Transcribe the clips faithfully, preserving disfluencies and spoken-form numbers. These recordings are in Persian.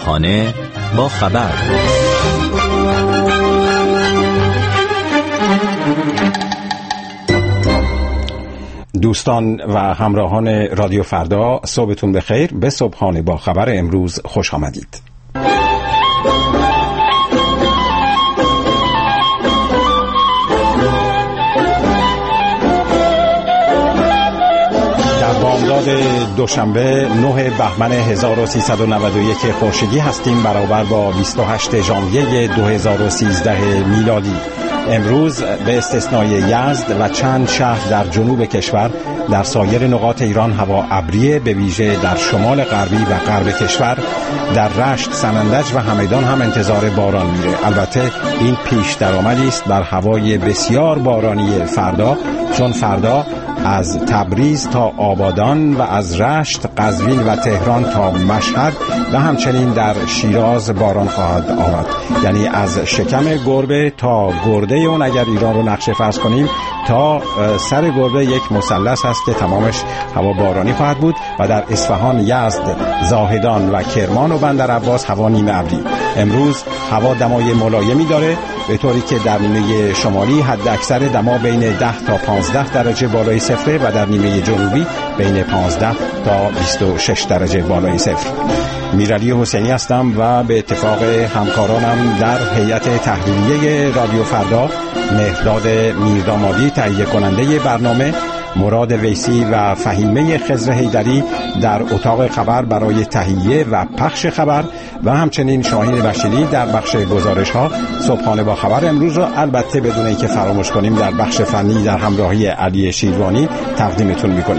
صبحانه با خبر. دوستان و همراهان رادیو فردا، صبحتون بخیر. به صبحانه با خبر امروز خوش آمدید. بامداد دوشنبه نه بهمن هزار و سیصد و نود و یک خورشیدی هستیم، برابر با بیست و هشتم ژانویه دو هزار و سیزده میلادی. امروز به استثنای یزد و چند شهر در جنوب کشور، در سایر نقاط ایران هوا ابریه، به ویژه در شمال غربی و غرب کشور. در رشت، سنندج و همدان هم انتظار باران میره. البته این پیش درآمدی است بر هوای بسیار بارانی فردا، چون فردا از تبریز تا آبادان و از رشت، قزوین و تهران تا مشهد و همچنین در شیراز باران خواهد آمد. یعنی از شکم گربه تا گرده اون، اگر ایران رو نقشه فرض کنیم، تا سر گربه یک مثلث است که تمامش هوا بارانی خواهد بود و در اصفهان، یزد، زاهدان و کرمان و بندر عباس هوا نیمه ابری. امروز هوا دمای ملایمی داره، به طوری که در نیمه شمالی حد اکثر دما بین ده تا پانزده درجه بالای صفر و در نیمه جنوبی بین پانزده تا بیست و شش درجه بالای صفر. میرعلی حسینی هستم و به اتفاق همکارانم در هیئت تحریریه رادیو فردا، مهرداد میردامادی تهیه کننده برنامه، مراد ویسی و فهیمه خضر حیدری در اتاق خبر برای تهیه و پخش خبر و همچنین شاهین بشیری در بخش گزارش ها. صبحانه با خبر امروز را البته بدون اینکه فراموش کنیم در بخش فنی در همراهی علی شیروانی تقدیمتون میکنیم.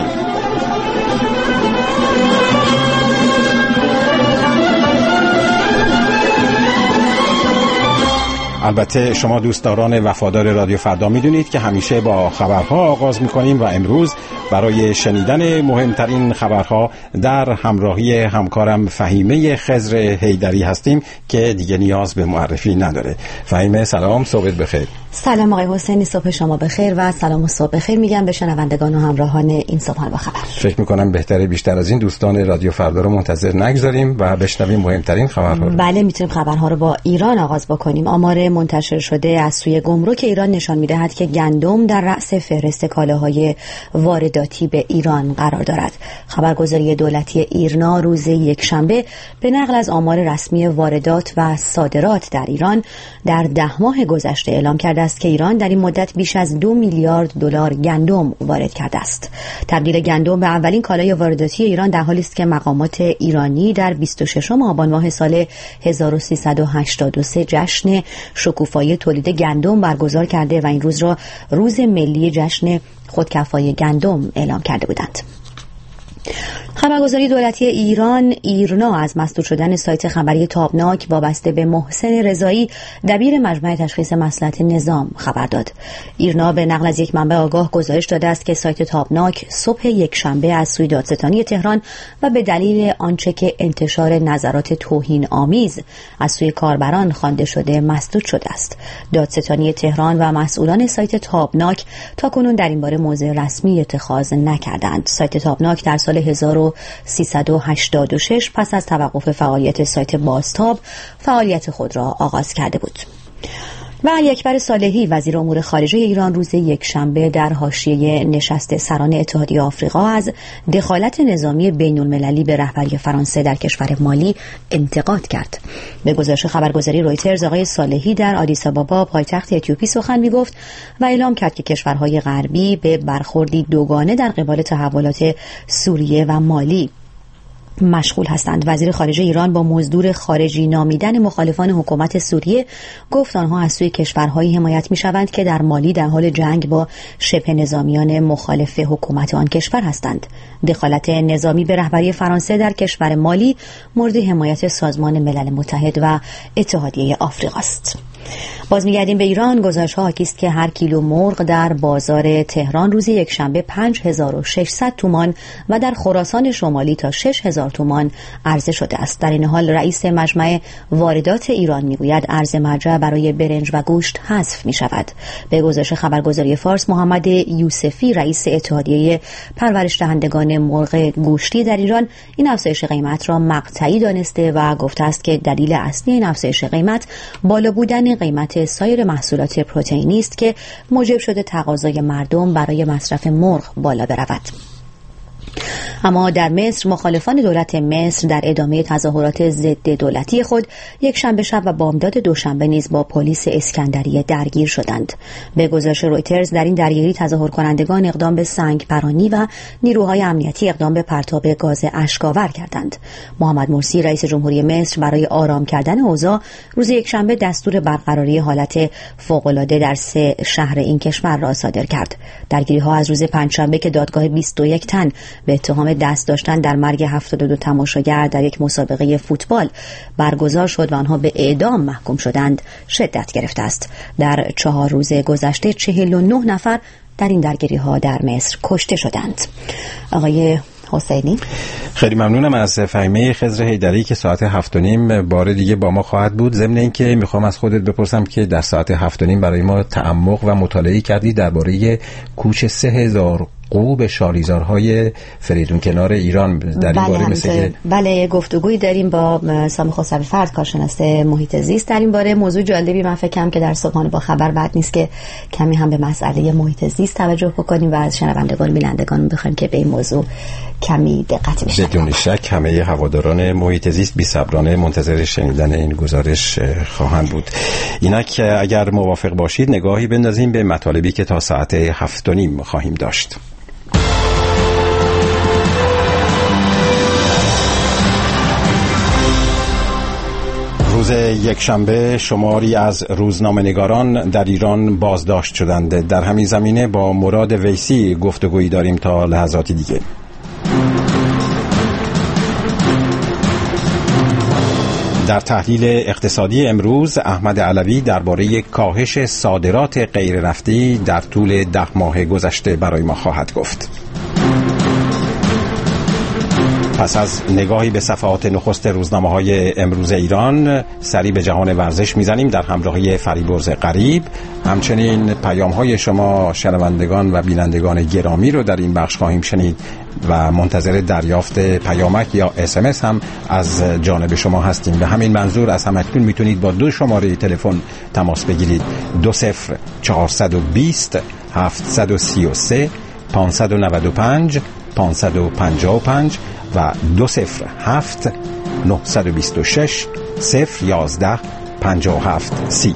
البته شما دوستداران وفادار رادیو فردا میدونید که همیشه با خبرها آغاز میکنیم و امروز برای شنیدن مهمترین خبرها در همراهی همکارم فهیمه خضر حیدری هستیم که دیگه نیاز به معرفی نداره. فهیمه سلام، صبحت بخیر. سلام آقای حسینی، صبح شما بخیر و سلام و صبح بخیر میگم به شنوندگان و همراهان این صبحانه با خبر. فکر میکنم بهتره بیشتر از این دوستان رادیو فردا رو منتظر نگذاریم و بشنویم مهمترین خبرها رو. بله، میتونیم خبرها رو با ایران آغاز بکنیم. آمار منتشر شده از سوی گمرک ایران نشان میدهد که گندم در رأس فهرست کالاهای وارداتی به ایران قرار دارد. خبرگزاری دولتی ایرنا روز یکشنبه به نقل از آمار رسمی واردات و صادرات در ایران در ده ماه گذشته اعلام کرده است که ایران در این مدت بیش از دو میلیارد دلار گندم وارد کرده است. تبدیل گندم به اولین کالای وارداتی ایران در حالی است که مقامات ایرانی در بیست و ششم آبان ماه سال هزار و سیصد و هشتاد و سه جشن شکوفایی تولید گندم برگزار کرده و این روز را روز ملی جشن خودکفایی گندم اعلام کرده بودند. خبرگزاری دولتی ایران ایرنا از مسدود شدن سایت خبری تابناک وابسته به محسن رضایی، دبیر مجمع تشخیص مصلحت نظام، خبر داد. ایرنا به نقل از یک منبع آگاه گزارش داده است که سایت تابناک صبح یکشنبه از سوی دادستانی تهران و به دلیل آنچه که انتشار نظرات توهین آمیز از سوی کاربران خوانده شده مسدود شده است. دادستانی تهران و مسئولان سایت تابناک تاکنون در این باره موضع رسمی اتخاذ نکردند. سایت تابناک در سال هزار و سیصد و هشتاد و شش پس از توقف فعالیت سایت بازتاب فعالیت خود را آغاز کرده بود. و علی اکبر صالحی وزیر امور خارجه ایران روز یکشنبه در حاشیه نشست سران اتحادیه آفریقا از دخالت نظامی بین المللی به رهبری فرانسه در کشور مالی انتقاد کرد. به گزارش خبرگزاری رویترز، آقای صالحی در آدیس آبابا پایتخت اتیوپی سخن می‌گفت و اعلام کرد که کشورهای غربی به برخوردی دوگانه در قبال تحولات سوریه و مالی مشغول هستند. وزیر خارجه ایران با مزدور خارجی نامیدن مخالفان حکومت سوریه گفت آنها از سوی کشورهایی حمایت می‌شوند که در مالی در حال جنگ با شبه نظامیان مخالف حکومت آن کشور هستند. دخالت نظامی به رهبری فرانسه در کشور مالی مورد حمایت سازمان ملل متحد و اتحادیه آفریقا است. باز میگردیم به ایران. گزارش‌ها حاکی است که هر کیلو مرغ در بازار تهران روز یکشنبه پنج هزار و ششصد تومان و در خراسان شمالی تا شش هزار تومان عرضه شده است. در این حال رئیس مجمع واردات ایران میگوید ارز مرجع برای برنج و گوشت حذف می شود. به گزارش خبرگزاری فارس، محمد یوسفی رئیس اتحادیه پرورش دهندگان مرغ گوشتی در ایران این افزایش قیمت را مقطعی دانسته و گفته است که دلیل اصلی این افزایش قیمت بالا بودن قیمت سایر محصولات پروتئینی است که موجب شده تقاضای مردم برای مصرف مرغ بالا برود. اما در مصر مخالفان دولت مصر در ادامه تظاهرات ضد دولتی خود یک شنبه شب و بامداد دوشنبه نیز با پلیس اسکندریه درگیر شدند. به گزارش رویترز در این درگیری تظاهر کنندگان اقدام به سنگ پرانی و نیروهای امنیتی اقدام به پرتاب گاز اشک‌آور کردند. محمد مرسی رئیس جمهوری مصر برای آرام کردن اوضاع روز یکشنبه دستور برقراری حالت فوق‌العاده در سه شهر این کشور را صادر کرد. درگیری‌ها از روز پنجشنبه که دادگاه بیست و یک تن به اتهام دست داشتن در مرگ هفتاد و دو تماشاگر در یک مسابقه فوتبال برگزار شد و آنها به اعدام محکوم شدند شدت گرفته است. در چهار روز گذشته چهل و نه نفر در این درگیری‌ها در مصر کشته شدند. آقای حسینی، خیلی ممنونم از فهیمه خضر حیدری که ساعت هفت و نیم بار دیگه با ما خواهد بود. ضمن این که میخوام از خودت بپرسم که در ساعت هفت و نیم برای ما تعمق و مطالعه کردی درباره کوچ سه هزار قوب شالیزارهای فریدون کنار ایران. در این باره مثل که بله گفتگویی داریم با سامی خسروی فرد کارشناس محیط زیست در این باره. موضوع جالبی، من فکرم که در صبحانه با خبر بد نیست که کمی هم به مسئله محیط زیست توجه بکنیم و از شنوندگان بینندگان بخوایم که به این موضوع کمی دقت بشه. بدون شک همه هواداران محیط زیست بی‌صبرانه منتظر شنیدن این گزارش خواهند بود. اینک اگر موافق باشید نگاهی بندازیم به مطالبی که تا ساعت هفت و نیم خواهیم داشت. روز یکشنبه شماری از روزنامه‌نگاران در ایران بازداشت شدند. در همین زمینه با مراد ویسی گفتگویی داریم تا لحظاتی دیگه. در تحلیل اقتصادی امروز احمد علوی درباره کاهش صادرات غیر نفتی در طول ده ماه گذشته برای ما خواهد گفت. پس از نگاهی به صفحات نخست روزنامه‌های امروز ایران سری به جهان ورزش میزنیم در همراهی فریبرز غریب. همچنین پیام‌های شما شنوندگان و بینندگان گرامی رو در این بخش خواهیم شنید و منتظر دریافت پیامک یا اس ام اس هم از جانب شما هستیم. به همین منظور از همکنون میتونید با دو شماره تلفن تماس بگیرید: دو صفر چهارصد و بیست هفتصد و سی و سه پانصد و نود و پنج پانصد و پنجاه و پنج و دو صفر هفت نهصد و بیست و شش صفر یازده پنجاه و هفت سی.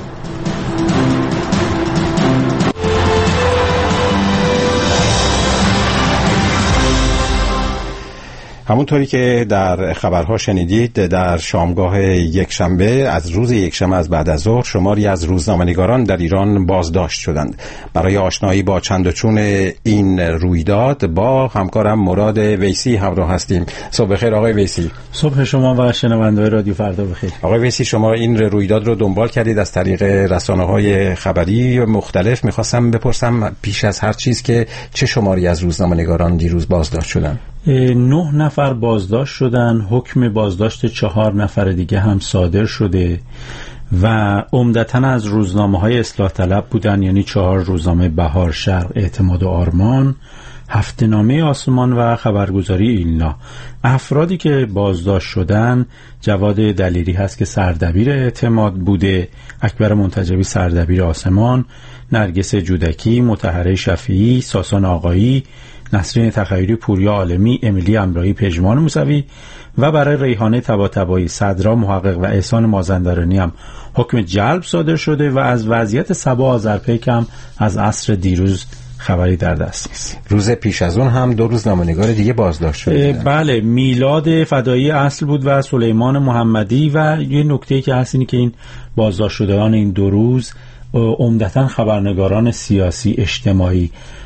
همونطوری که در خبرها شنیدید در شامگاه یکشنبه از روز یکشنبه از بعد از ظهر شماری از روزنامه‌نگاران در ایران بازداشت شدند. برای آشنایی با چند و چون این رویداد با همکارم مراد ویسی همراه هستیم. صبح بخیر آقای ویسی. صبح شما و شنونده‌های رادیو فردا بخیر. آقای ویسی، شما این رویداد رو دنبال کردید از طریق رسانه‌های خبری مختلف. می‌خواستم بپرسم پیش از هر چیز که چه شماری از روزنامه‌نگاران دیروز بازداشت شدند؟ نه نفر بازداشت شدن. حکم بازداشت چهار نفر دیگه هم صادر شده و عمدتاً از روزنامه‌های اصلاح طلب بودن، یعنی چهار روزنامه: بهار، شرق، اعتماد و آرمان، هفته‌نامه آسمان و خبرگزاری ایلنا. افرادی که بازداشت شدن: جواد دلیری هست که سردبیر اعتماد بوده، اکبر منتجبی سردبیر آسمان، نرگس جودکی، مطهره شفیعی، ساسان آقایی، نسرین تخیری، پوریا عالمی، امیلی امرایی، پژمان موسوی و برای ریحانه طباطبایی، صدرا محقق و احسان مازندرانی هم حکم جلب صادر شده و از وضعیت صبا آذرپیک هم از عصر دیروز خبری در دست نیست. روز پیش از اون هم دو روزنامه‌نگار دیگه بازداشت شده. بله، میلاد فدایی اصل بود و سلیمان محمدی. و یه نکته‌ای که هست اینه که این بازداشت شدگان این دو روز عمدتاً خبرنگاران سیاسی اجتماعی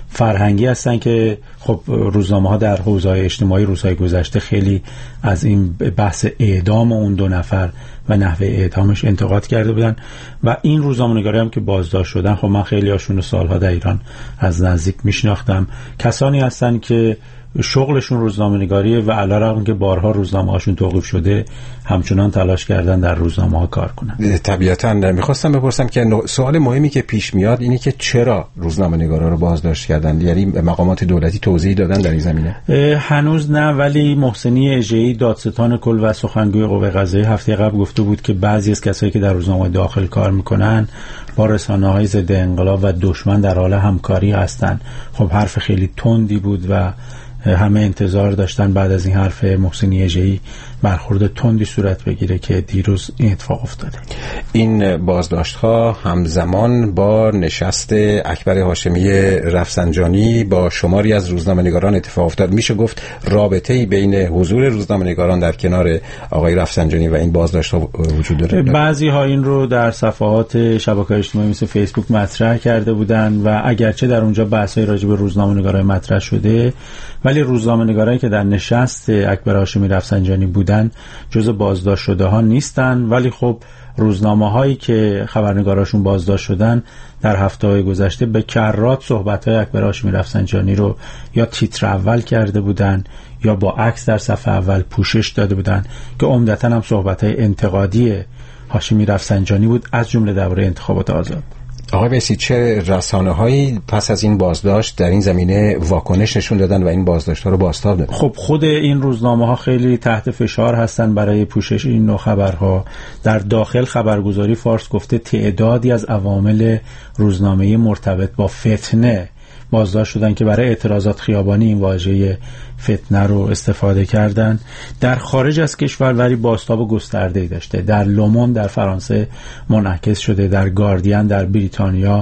فرهنگی هستن که خب روزنامه ها در حوزه‌های اجتماعی روزهای گذشته خیلی از این بحث اعدام اون دو نفر و نحوه اعدامش انتقاد کرده بودن و این روزنامه‌نگارا هم که بازداشت شدن، خب من خیلی هاشون رو سالها در ایران از نزدیک میشناختم. کسانی هستن که شغلشون روزنامه‌نگاریه و علیرغم که بارها روزنامه‌هاشون توقیف شده همچنان تلاش کردن در روزنامه‌ها کار کنن. طبیعتاً می‌خواستم بپرسم که سوال مهمی که پیش میاد اینه که چرا روزنامه‌نگارا رو بازداشت کردن؟ یعنی مقامات دولتی توضیح دادن در این زمینه؟ هنوز نه، ولی محسنی اژه‌ای دادستان کل و سخنگوی قوه قضاییه هفته قبل گفته بود که بعضی از کسایی که در روزنامه داخل کار میکنن با رسانه‌های ضد انقلاب و دشمن در حال همکاری هستن. خب حرف خیلی تندی بود و همه انتظار داشتن بعد از این حرف محسنی اژه‌ای برخورد تندی صورت بگیره که دیروز این اتفاق افتاده. این بازداشت‌ها همزمان با نشست اکبر هاشمی رفسنجانی با شماری از روزنامه‌نگاران اتفاق افتاد. میشه گفت رابطه‌ای بین حضور روزنامه‌نگاران در کنار آقای رفسنجانی و این بازداشت‌ها وجود داره؟ بعضی‌ها این رو در صفحات شبکه‌های اجتماعی مثل فیسبوک مطرح کرده بودن و اگرچه در اونجا بحث‌های راجع به روزنامه‌نگاران مطرح شده، ولی روزنامه‌نگارایی که در نشست اکبر هاشمی رفسنجانی بودن جزء بازداشت شده ها نیستن، ولی خب روزنامه‌هایی که خبرنگاراشون بازداشت شدن در هفته‌های گذشته به کرات صحبت‌های اکبر هاشمی رفسنجانی رو یا تیتر اول کرده بودن یا با عکس در صفحه اول پوشش داده بودن که عمدتاً هم صحبت‌های انتقادی هاشمی رفسنجانی بود، از جمله درباره انتخابات آزاد. آقای ویسی، چه رسانه‌هایی پس از این بازداشت در این زمینه واکنش نشون دادن و این بازداشت‌ها رو بازتاب دادن؟ خب خود این روزنامه‌ها خیلی تحت فشار هستن برای پوشش این نوع خبرها. در داخل خبرگزاری فارس گفته تعدادی از عوامل روزنامه‌ای مرتبط با فتنه بازداشت شدن که برای اعتراضات خیابانی این واژه فتنه رو استفاده کردن. در خارج از کشور ولی بازتاب گسترده‌ای داشته. در لومون در فرانسه منعکس شده، در گاردین در بریتانیا،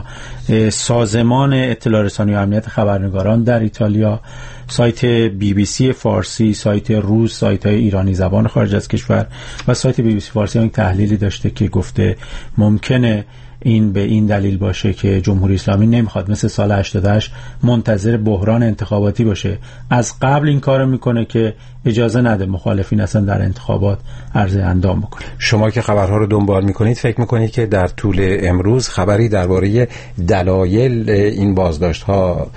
سازمان اطلاع رسانی و امنیت خبرنگاران در ایتالیا، سایت بی بی سی فارسی، سایت روز، سایت‌های ایرانی زبان خارج از کشور و سایت بی بی سی فارسی هم تحلیلی داشته که گفته ممکنه این به این دلیل باشه که جمهوری اسلامی نمیخواد مثل سال هشتاد و هشت منتظر بحران انتخاباتی باشه، از قبل این کارو میکنه که اجازه نده مخالفین اصلا در انتخابات عرض اندام بکنه. شما که خبرها رو دنبال میکنید فکر میکنید که در طول امروز خبری درباره دلایل این بازداشت‌ها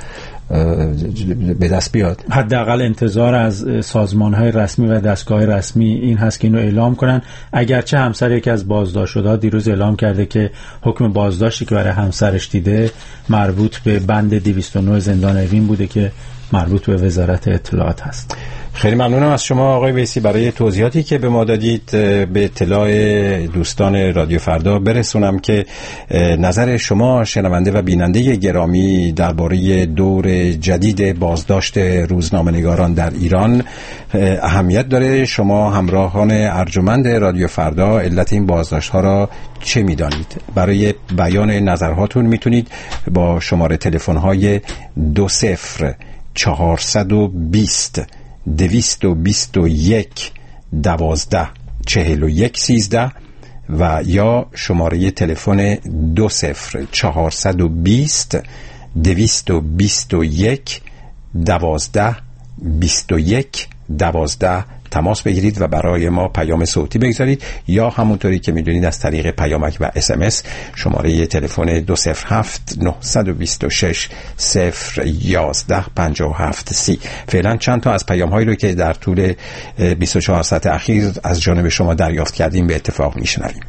به دست بیاد؟ حداقل انتظار از سازمان‌های رسمی و دستگاه رسمی این هست که اینو اعلام کنن. اگرچه همسر یکی از بازداشت شده‌ها دیروز اعلام کرده که حکم بازداشتی که برای همسرش دیده مربوط به بند دویست و نه زندان اوین بوده که مربوط به وزارت اطلاعات هست. خیلی ممنونم از شما آقای ویسی برای توضیحاتی که به ما دادید. به اطلاع دوستان رادیو فردا برسونم که نظر شما شنونده و بیننده گرامی درباره دور جدید بازداشت روزنامه‌نگاران در ایران اهمیت داره. شما همراهان ارجمند رادیو فردا علت این بازداشت ها را چه می‌دانید؟ برای بیان نظرهاتون میتونید با شماره تلفن های دو صفر چهارصد و بیست دویست و بیست و یک دوازده چهل و یک سیزده و یا شماره تلفن دو صفر چهارصد و بیست دویست و بیست و یک دوازده بیست و یک دوازده تماس بگیرید و برای ما پیام صوتی بگذارید، یا همونطوری که میدونید از طریق پیامک و اس ام اس شماره تلفن دو صفر هفت نه دو شش صفر یازده پنجاه و هفت سی. فعلا چند تا از پیام هایی رو که در طول بیست و چهار ساعت اخیر از جانب شما دریافت کردیم به اتفاق میشنویم.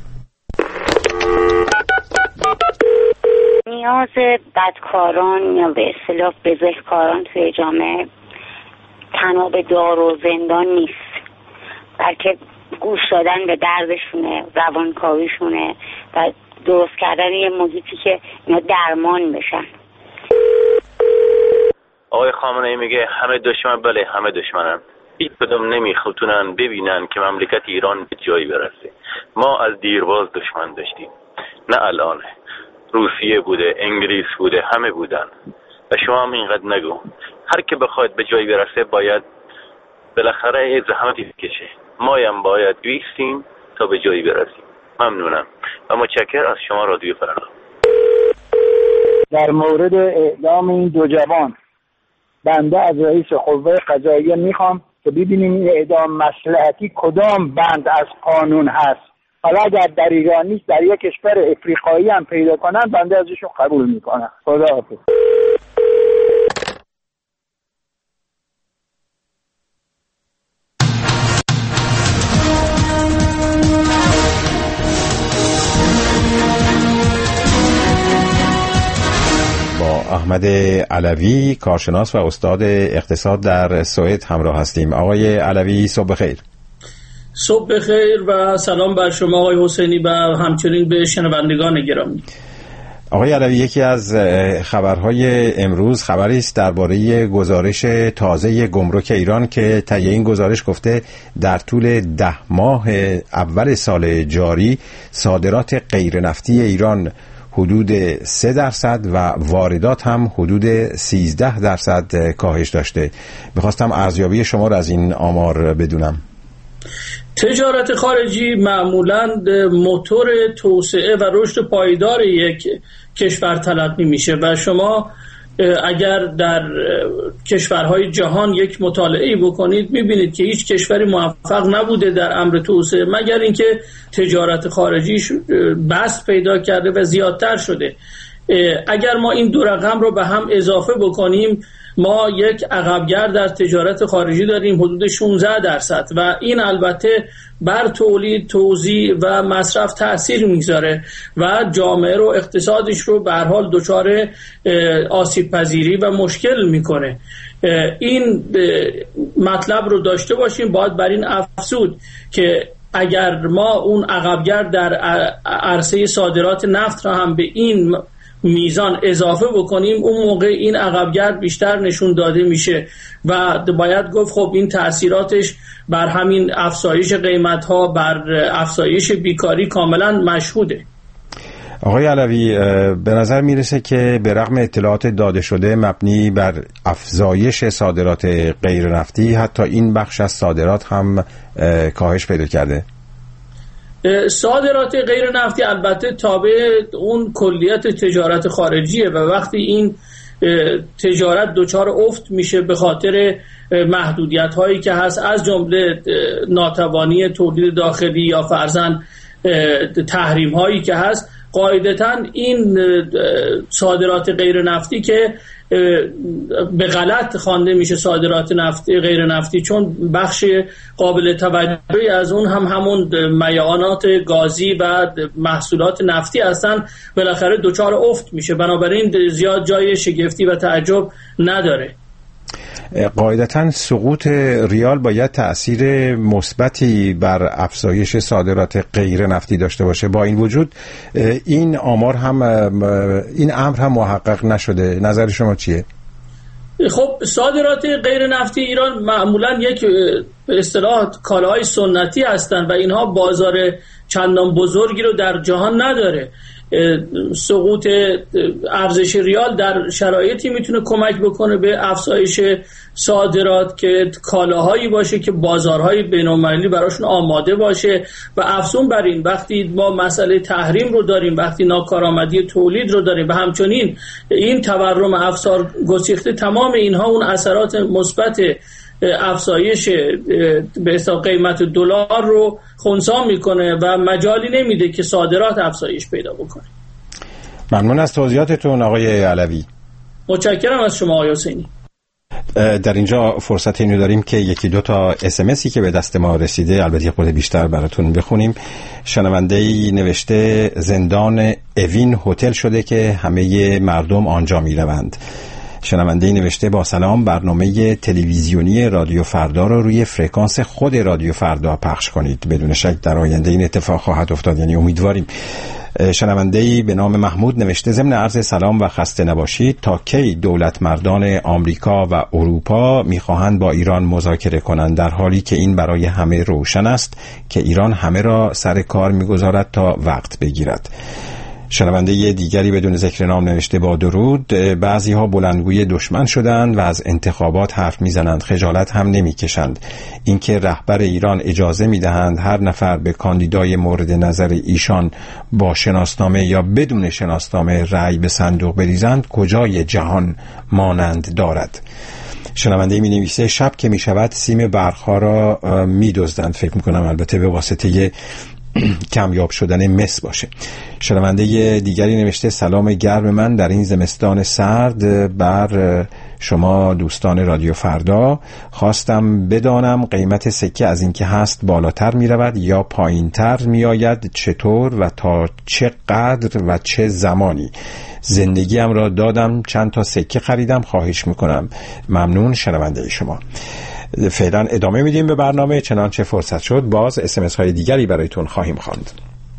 نیاز بدکاران یا به اصطلاح بزهکاران توی جامعه تنها به دار و زندان نیست، بلکه گوش دادن به دردشونه، روانکاویشونه و درست کردن یه محیطی که اینا درمان بشن. آقای خامنه‌ای میگه همه دشمن، بله همه دشمنن، هیچ کدوم نمیخوتونن ببینن که مملکت ایران به جایی برسه. ما از دیرباز دشمن داشتیم، نه الانه. روسیه بوده، انگلیس بوده، همه بودن و شما هم اینقدر نگو. هر که بخواد به جایی برسه باید بالاخره زحمتی بکشه. ما هم باید بیستیم تا به جایی برسیم. ممنونم و متشکرم از شما رادیو فردا. در مورد اعدام این دو جوان بنده از رئیس قوه قضاییه میخوام که ببینیم این اعدام مصلحتی کدام بند از قانون هست. حالا اگر در ایران نیست در یک کشور افریقایی هم پیدا کنن بنده ازشون قبول میکنم. خداحافظ. احمد علوی کارشناس و استاد اقتصاد در سوئد همراه هستیم. آقای علوی صبح بخیر. صبح بخیر و سلام بر شما آقای حسینی و همچنین به شنوندگان گرامی. آقای علوی، یکی از خبرهای امروز خبری است درباره گزارش تازه گمرک ایران که طی این گزارش گفته در طول ده ماه اول سال جاری صادرات غیر نفتی ایران حدود سه درصد و واردات هم حدود سیزده درصد کاهش داشته. میخواستم ارزیابی شما را از این آمار بدونم. تجارت خارجی معمولاً موتور توسعه و رشد پایدار یک کشور تلقی میشه و شما اگر در کشورهای جهان یک مطالعه بکنید میبینید که هیچ کشوری موفق نبوده در امر توسعه مگر اینکه تجارت خارجیش بسط پیدا کرده و زیادتر شده. اگر ما این دو رقم رو به هم اضافه بکنیم ما یک عقبگرد در تجارت خارجی داریم حدود شانزده درصد و این البته بر تولید، توزیع و مصرف تأثیر میگذاره و جامعه رو اقتصادش رو به هر حال دچار آسیب پذیری و مشکل میکنه. این مطلب رو داشته باشیم. باید بر این افزود که اگر ما اون عقبگرد در عرصه صادرات نفت را هم به این میزان اضافه بکنیم اون موقع این عقبگرد بیشتر نشون داده میشه و باید گفت خب این تأثیراتش بر همین افزایش قیمت ها، بر افزایش بیکاری کاملا مشهوده. آقای علوی، به نظر میرسه که به رغم اطلاعات داده شده مبنی بر افزایش صادرات غیر نفتی حتی این بخش از صادرات هم کاهش پیدا کرده. صادرات غیر نفتی البته تابع اون کلیت تجارت خارجیه و وقتی این تجارت دچار افت میشه به خاطر محدودیت هایی که هست از جمله ناتوانی تولید داخلی یا فرضاً تحریم هایی که هست، قاعدتاً این صادرات غیر نفتی که به غلط خوانده میشه صادرات نفتی غیر نفتی چون بخش قابل توجهی از اون هم همون میعانات گازی و محصولات نفتی هستن، بالاخره دچار افت میشه. بنابراین زیاد جای شگفتی و تعجب نداره. قاعدتاً سقوط ریال باید تأثیر مثبتی بر افزایش صادرات غیر نفتی داشته باشه. با این وجود این آمار هم این امر هم محقق نشده. نظر شما چیه؟ خب صادرات غیر نفتی ایران معمولاً یک به اصطلاح کالاهای سنتی هستند و اینها بازار چندان بزرگی رو در جهان نداره. سقوط ارزش ریال در شرایطی میتونه کمک بکنه به افزایش صادرات که کالاهایی باشه که بازارهای بین‌المللی براشون آماده باشه و افزون بر این وقتی ما مسئله تحریم رو داریم، وقتی ناکارآمدی تولید رو داریم و همچنین این تورم افزار گسیخته، تمام اینها اون اثرات مثبت افزایش به حساب قیمت دلار رو خنثی میکنه و مجالی نمیده که صادرات افزایش پیدا بکنه. ممنون از توضیحاتتون آقای علوی. متشکرم از شما آقای حسینی. در اینجا فرصت اینو داریم که یکی دو تا اس ام اسی که به دست ما رسیده البته خود بیشتر براتون بخونیم. شنونده‌ای نوشته زندان اوین هتل شده که همه مردم آنجا میروند. شنونده‌ای نوشته با سلام، برنامه تلویزیونی رادیو فردا رو روی فرکانس خود رادیو فردا پخش کنید. بدون شک در آینده این اتفاق خواهد افتاد، یعنی امیدواریم. شنونده‌ای به نام محمود نوشته ضمن عرض سلام و خسته نباشید، تا کی دولت مردان آمریکا و اروپا میخواهند با ایران مذاکره کنند در حالی که این برای همه روشن است که ایران همه را سر کار میگذارد تا وقت بگیرد. شنونده دیگری بدون ذکر نام نوشته با درود، بعضی ها بلندگوی دشمن شدند و از انتخابات حرف میزنند، خجالت هم نمیکشند. اینکه رهبر ایران اجازه میدهند هر نفر به کاندیدای مورد نظر ایشان با شناسنامه یا بدون شناسنامه رأی به صندوق بریزند کجای جهان مانند دارد. شنونده می نویسه شب که می شود سیم برق‌ها را می دزدند. فکر می کنم البته به واسطه کمیاب شدن مس باشه. شنونده دیگری نوشته سلام گرم من در این زمستان سرد بر شما دوستان رادیو فردا. خواستم بدانم قیمت سکه از اینکه هست بالاتر می رود یا پایین تر می آید، چطور و تا چه قدر و چه زمانی؟ زندگیم را دادم، چند تا سکه خریدم، خواهش میکنم. ممنون شنونده شما. فعلا ادامه میدیم به برنامه، چنانچه فرصت شد باز اس ام اس های دیگری برایتون خواهیم خواند.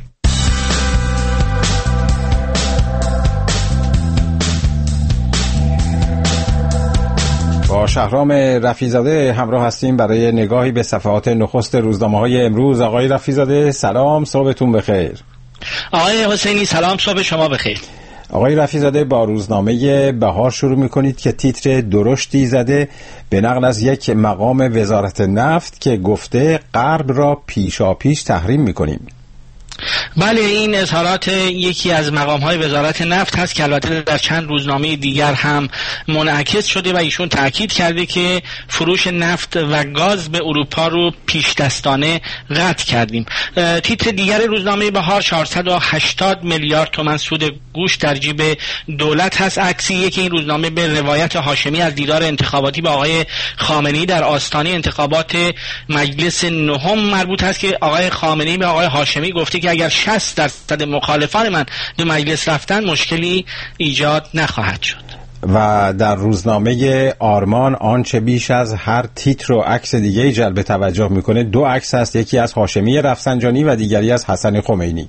با شهرام رفیع‌زاده همراه هستیم برای نگاهی به صفحات نخست روزنامه‌های امروز. آقای رفیع‌زاده سلام، صبحتون بخیر. آقای حسینی سلام، صبح شما بخیر. آقای رفیع‌زاده با روزنامه بهار شروع می‌کنید که تیتر درشتی زده به نقل از یک مقام وزارت نفت که گفته غرب را پیشاپیش تحریم می‌کنیم. بله، این اظهارات یکی از مقام‌های وزارت نفت هست که البته در چند روزنامه دیگر هم منعکس شده و ایشون تأکید کرده که فروش نفت و گاز به اروپا رو پیش دستانه قطع کردیم. تیتر دیگر روزنامه بهار چهارصد و هشتاد میلیارد تومان سود گوش در جیب دولت هست. عکسیه که این روزنامه به روایت هاشمی از دیدار انتخاباتی با آقای خامنه‌ای در آستانه انتخابات مجلس نهم مربوط هست که آقای خامنه‌ای به آقای هاشمی گفته که اگر شصت درصد مخالفان من به مجلس رفتن مشکلی ایجاد نخواهد شد. و در روزنامه آرمان آنچه بیش از هر تیتر و عکس دیگه جلب توجه میکنه دو عکس هست، یکی از هاشمی رفسنجانی و دیگری از حسن خمینی.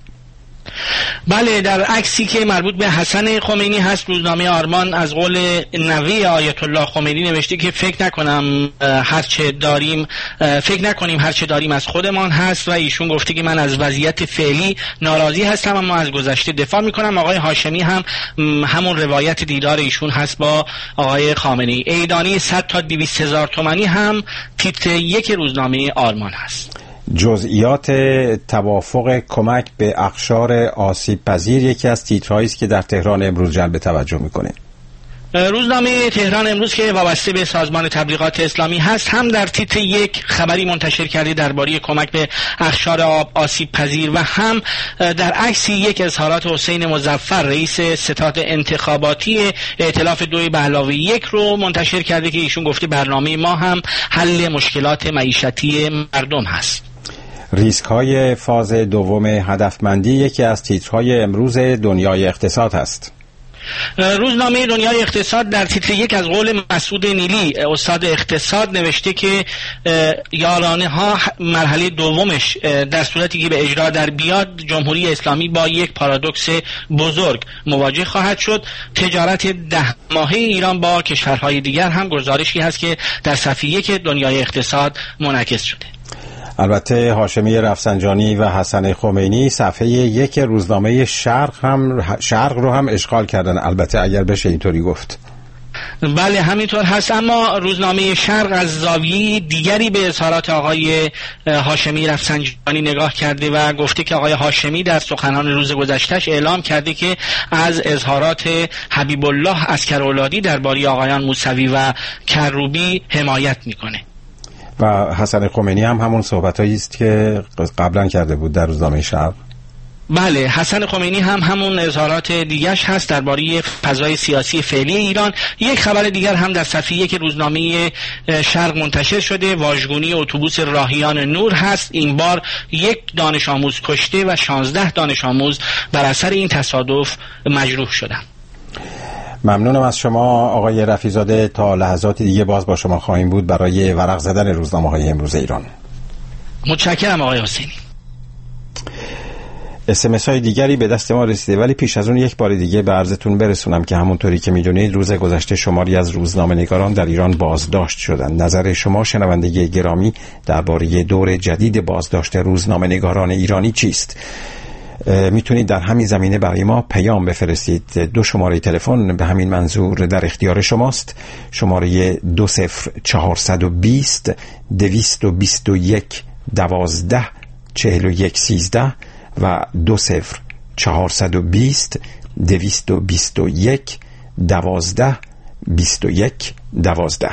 بله، در عکسی که مربوط به حسن خمینی هست روزنامه آرمان از قول نوی آیت الله خمینی نوشته که فکر نکنم هرچه داریم فکر نکنیم هرچه داریم از خودمان هست و ایشون گفته که من از وضعیت فعلی ناراضی هستم اما از گذشته دفاع میکنم. آقای هاشمی هم همون روایت دیدار ایشون هست با آقای خامنه‌ای. عیدانی صد تا دویست هزار تومانی هم تیتر یک روزنامه آرمان هست. جزئیات توافق کمک به اقشار آسیب پذیر یکی از تیترهایی است که در تهران امروز جلب توجه میکنه. روزنامه تهران امروز که وابسته به سازمان تبلیغات اسلامی هست هم در تیتر یک خبری منتشر کرده درباره کمک به اقشار آسیب پذیر و هم در عکسی یک اظهارات حسین مظفر رئیس ستاد انتخاباتی ائتلاف دو به علاوه یک رو منتشر کرده که ایشون گفته برنامه ما هم حل مشکلات معیشتی مردم هست. ریسک های فاز دوم هدفمندی یکی از تیترهای امروز دنیای اقتصاد هست. روزنامه دنیای اقتصاد در تیتر یک از قول مسعود نیلی استاد اقتصاد نوشته که یارانه ها مرحله دومش در صورتی که به اجرا در بیاد جمهوری اسلامی با یک پارادوکس بزرگ مواجه خواهد شد. تجارت ده ماهه ایران با کشورهای دیگر هم گزارشی هست که در صفحه یک دنیای اقتصاد منعکس شده. البته هاشمی رفسنجانی و حسن خمینی صفحه یک روزنامه شرق هم شرق رو هم اشغال کردن، البته اگر بشه اینطوری گفت. بله همینطور هست، اما روزنامه شرق از زاویه دیگری به اظهارات آقای هاشمی رفسنجانی نگاه کرده و گفته که آقای هاشمی در سخنان روز گذشتهش اعلام کرده که از اظهارات حبیب الله عسکرولادی درباره آقایان موسوی و کروبی حمایت میکنه. و حسن خمینی هم همون صحبتایی است که قبلا کرده بود در روزنامه شرق. بله، حسن خمینی هم همون اظهارات دیگرش هست درباره فضای سیاسی فعلی ایران. یک خبر دیگر هم در صفحه یک روزنامه شرق منتشر شده، واژگونی اتوبوس راهیان نور هست. این بار یک دانش آموز کشته و شانزده دانش آموز بر اثر این تصادف مجروح شدند. ممنونم از شما آقای رفیع‌زاده. تا لحظات دیگه باز با شما خواهیم بود برای ورق زدن روزنامه‌های امروز ایران. متشکرم آقای حسینی. اس ام اس های دیگری به دست ما رسیده، ولی پیش از اون یک بار دیگه به عرضتون برسونم که همونطوری که میدونید روز گذشته شماری از روزنامه‌نگاران در ایران بازداشت شدند. نظر شما شنونده گرامی درباره دور جدید بازداشت روزنامه‌نگاران ایرانی چیست؟ میتونید در همین زمینه برای ما پیام بفرستید. دو شماره تلفن به همین منظور در اختیار شماست. شماره دو صفر چهارصد و بیست دویست و بیست و یک دوازده چهل و یک سیزده و دو صفر چهارصد و بیست دویست و بیست و یک دوازده بیست و یک دوازده.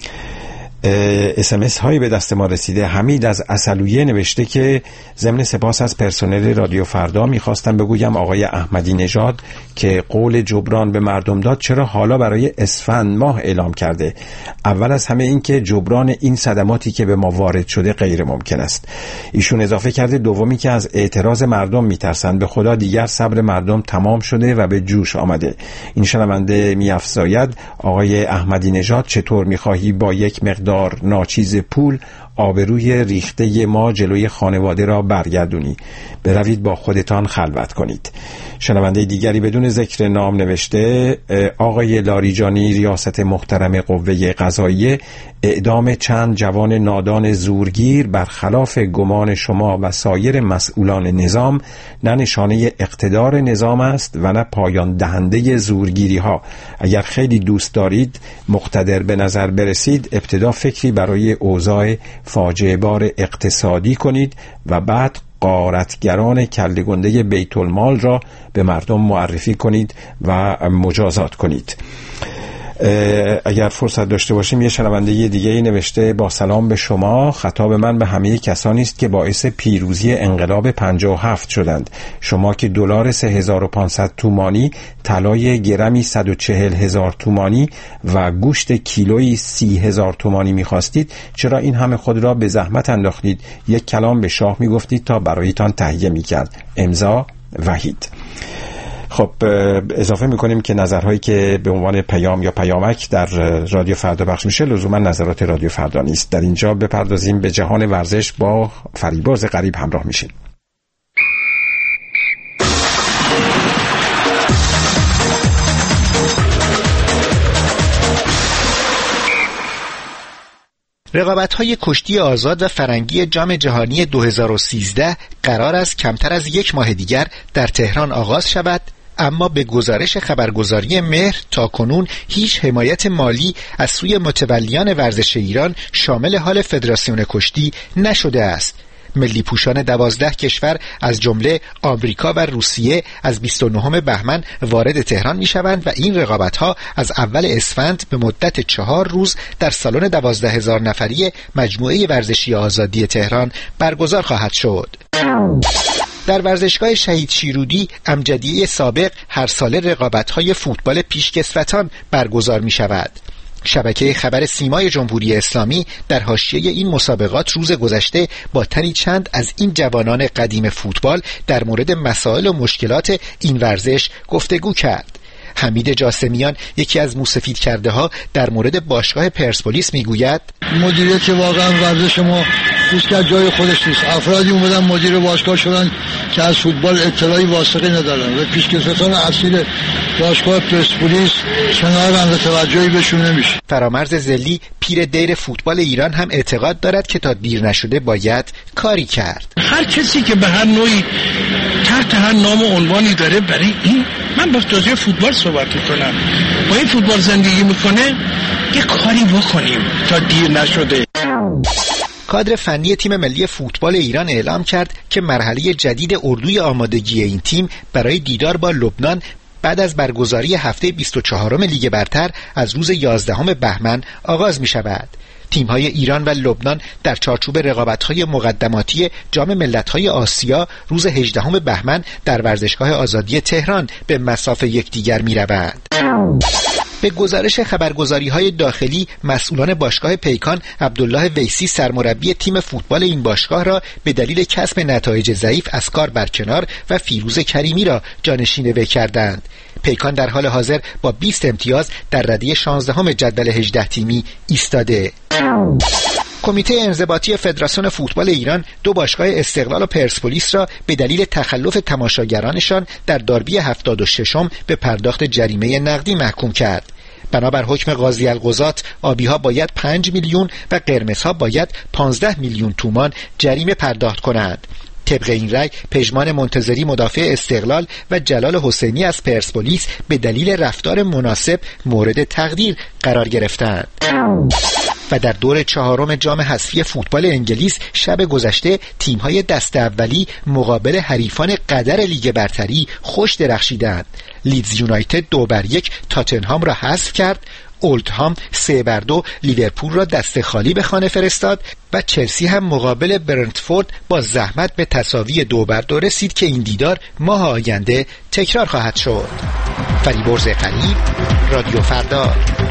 اسمس هایی به دست ما رسیده. حمید از اصلویه نوشته که ضمن سپاس از پرسنل رادیو فردا میخواستم بگویم آقای احمدی نژاد که قول جبران به مردم داد چرا حالا برای اسفند ماه اعلام کرده؟ اول از همه این که جبران این صدماتی که به ما وارد شده غیر ممکن است. ایشون اضافه کرده دومی که از اعتراض مردم میترسند. به خدا دیگر صبر مردم تمام شده و به جوش آمده. این شنونده میافزاید آقای احمدی نژاد چطور میخواهی با یک مقدار ناچیز پول آبروی ریخته ما جلوی خانواده را برگردونی؟ بروید با خودتان خلوت کنید. شنونده دیگری بدون ذکر نام نوشته آقای لاریجانی ریاست محترم قوه قضاییه اعدام چند جوان نادان زورگیر برخلاف گمان شما و سایر مسئولان نظام نه نشانه اقتدار نظام است و نه پایان دهنده زورگیری ها. اگر خیلی دوست دارید مقتدر به نظر برسید ابتدا فکری برای اوضاع فاجعه بار اقتصادی کنید و بعد غارتگران کله گنده بیت المال را به مردم معرفی کنید و مجازات کنید. اگر فرصت داشته باشیم یه شنونده دیگه ای نوشته با سلام به شما، خطاب من به همه کسانی است که باعث پیروزی انقلاب پنجاه و هفت شدند. شما که دلار سه هزار و پانصد تومانی، طلای گرمی صد و چهل هزار تومانی و گوشت کیلویی سی هزار تومانی میخواستید، چرا این همه خود را به زحمت انداختید؟ یک کلام به شاه میگفتید تا برایتان تهیه میکرد. امضا وحید. خب اضافه میکنیم که نظرهایی که به عنوان پیام یا پیامک در رادیو فردا پخش میشه لزوما نظرات رادیو فردا نیست. در اینجا بپردازیم به جهان ورزش. با فریبرز غریب همراه میشیم. رقابت‌های کشتی آزاد و فرنگی جام جهانی دو هزار و سیزده قرار است کمتر از یک ماه دیگر در تهران آغاز شود، اما به گزارش خبرگزاری مهر تاکنون هیچ حمایت مالی از سوی متولیان ورزش ایران شامل حال فدراسیون کشتی نشده است. ملی پوشان دوازده کشور از جمله آمریکا و روسیه از بیست و نهم بهمن وارد تهران می شوند و این رقابت‌ها از اول اسفند به مدت چهار روز در سالن دوازده هزار نفری مجموعه ورزشی آزادی تهران برگزار خواهد شد. در ورزشگاه شهید شیرودی امجدیه سابق هر ساله رقابت‌های فوتبال پیشکسوتان برگزار می شود. شبکه خبر سیمای جمهوری اسلامی در حاشیه این مسابقات روز گذشته با تنی چند از این جوانان قدیم فوتبال در مورد مسائل و مشکلات این ورزش گفتگو کرد. حمید جاسمیان یکی از موسفید کرده ها در مورد باشگاه پرسپولیس میگوید مدیریت واقعا ورزش ما هیچ که جای خودش نیست. افرادی اومدن مدیر باشگاه شدن که از فوتبال اطلاعی واسطه ندارن و پیشکسوتان اصیل باشگاه پرسپولیس کنار بنده توجهی بهشون نمیشه. فرامرز زلی پیر دیر فوتبال ایران هم اعتقاد دارد که تا دیر نشده باید کاری کرد. هر کسی که به هر نوعی تحت هر نام و عنوانی داره برای این، من با توضیح فوتبال صحبت میکنم، با این فوتبال زندگی میکنه، یه کاری بکنیم تا دیر نشده. کادر فنی تیم ملی فوتبال ایران اعلام کرد که مرحله جدید اردوی آمادگی این تیم برای دیدار با لبنان بعد از برگزاری هفته بیست و چهارم لیگ برتر از روز یازدهم بهمن آغاز می شود. تیم‌های ایران و لبنان در چارچوب رقابت‌های مقدماتی جام ملت‌های آسیا روز هجدهم بهمن در ورزشگاه آزادی تهران به مصاف یکدیگر می‌روند. به گزارش خبرگزاری‌های داخلی، مسئولان باشگاه پیکان عبدالله ویسی سرمربی تیم فوتبال این باشگاه را به دلیل کسب نتایج ضعیف از کار برکنار و فیروز کریمی را جانشین وی کردند. پیکان در حال حاضر با بیست امتیاز در رده شانزدهم جدول هجده تیمی ایستاده. کمیته انضباطی فدراسیون فوتبال ایران دو باشگاه استقلال و پرسپولیس را به دلیل تخلف تماشاگرانشان در داربی هفتاد و ششم به پرداخت جریمه نقدی محکوم کرد. بنابر حکم قاضی القضات آبی‌ها باید پنج میلیون و قرمزها باید پانزده میلیون تومان جریمه پرداخت کنند. طبق این رأی پژمان منتظری مدافع استقلال و جلال حسینی از پرسپولیس به دلیل رفتار مناسب مورد تقدیر قرار گرفتند. و در دور چهارم جام حذفی فوتبال انگلیس شب گذشته تیم‌های دسته اولی مقابل حریفان قدر لیگ برتری خوش درخشیدند. لیدز یونایتد دو بر یک تاتنهام را حذف کرد، اولدهام سه بر دو لیورپول را دست خالی به خانه فرستاد و چلسی هم مقابل برنتفورد با زحمت به تساوی دو بر دو رسید که این دیدار ماه آینده تکرار خواهد شد. فریبرز قریب، رادیو فردا.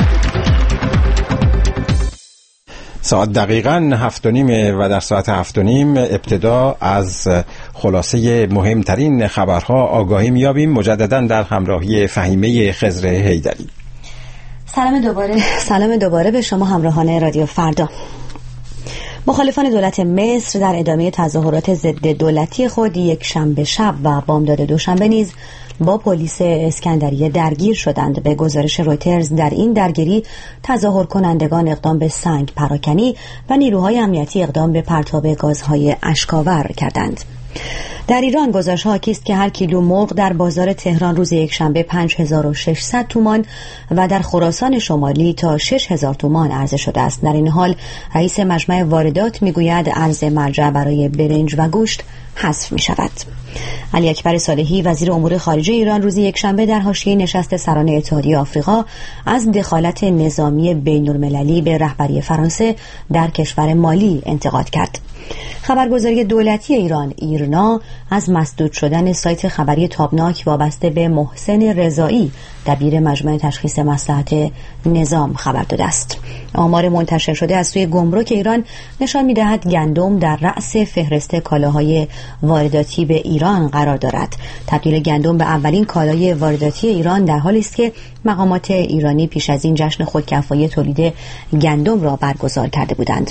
ساعت دقیقاً هفت و نیمه و در ساعت هفت و نیم ابتدا از خلاصه مهمترین خبرها آگاهی میابیم، مجدداً در همراهی فهیمه خضر حیدری. سلام دوباره سلام دوباره به شما همراهان رادیو فردا. مخالفان دولت مصر در ادامه تظاهرات ضد دولتی خود یک شنبه شب و بامداد دوشنبه نیز با پلیس اسکندریه درگیر شدند. به گزارش رویترز در این درگیری تظاهر کنندگان اقدام به سنگ پراکنی و نیروهای امنیتی اقدام به پرتاب گازهای اشک‌آور کردند. در ایران گزارش‌ها حاکی است که هر کیلو مرغ در بازار تهران روز یکشنبه پنج هزار و ششصد تومان و در خراسان شمالی تا شش هزار تومان عرضه شده است. در این حال رئیس مجمع واردات میگوید ارز مرجع برای برنج و گوشت حذف می شود. علی اکبر صالحی وزیر امور خارجه ایران روز یکشنبه در حاشیه نشست سران اتحادیه آفریقا از دخالت نظامی بین‌المللی به رهبری فرانسه در کشور مالی انتقاد کرد. خبرگزاری دولتی ایران ایرنا از مسدود شدن سایت خبری تابناک وابسته به محسن رضایی دبیر مجمع تشخیص مصلحت نظام خبر داده است. آمار منتشر شده از سوی گمرک ایران نشان می‌دهد گندم در رأس فهرست کالاهای وارداتی به ایران قرار دارد. تبدیل گندم به اولین کالای وارداتی ایران در حالی است که مقامات ایرانی پیش از این جشن خودکفایی تولید گندم را برگزار کرده بودند.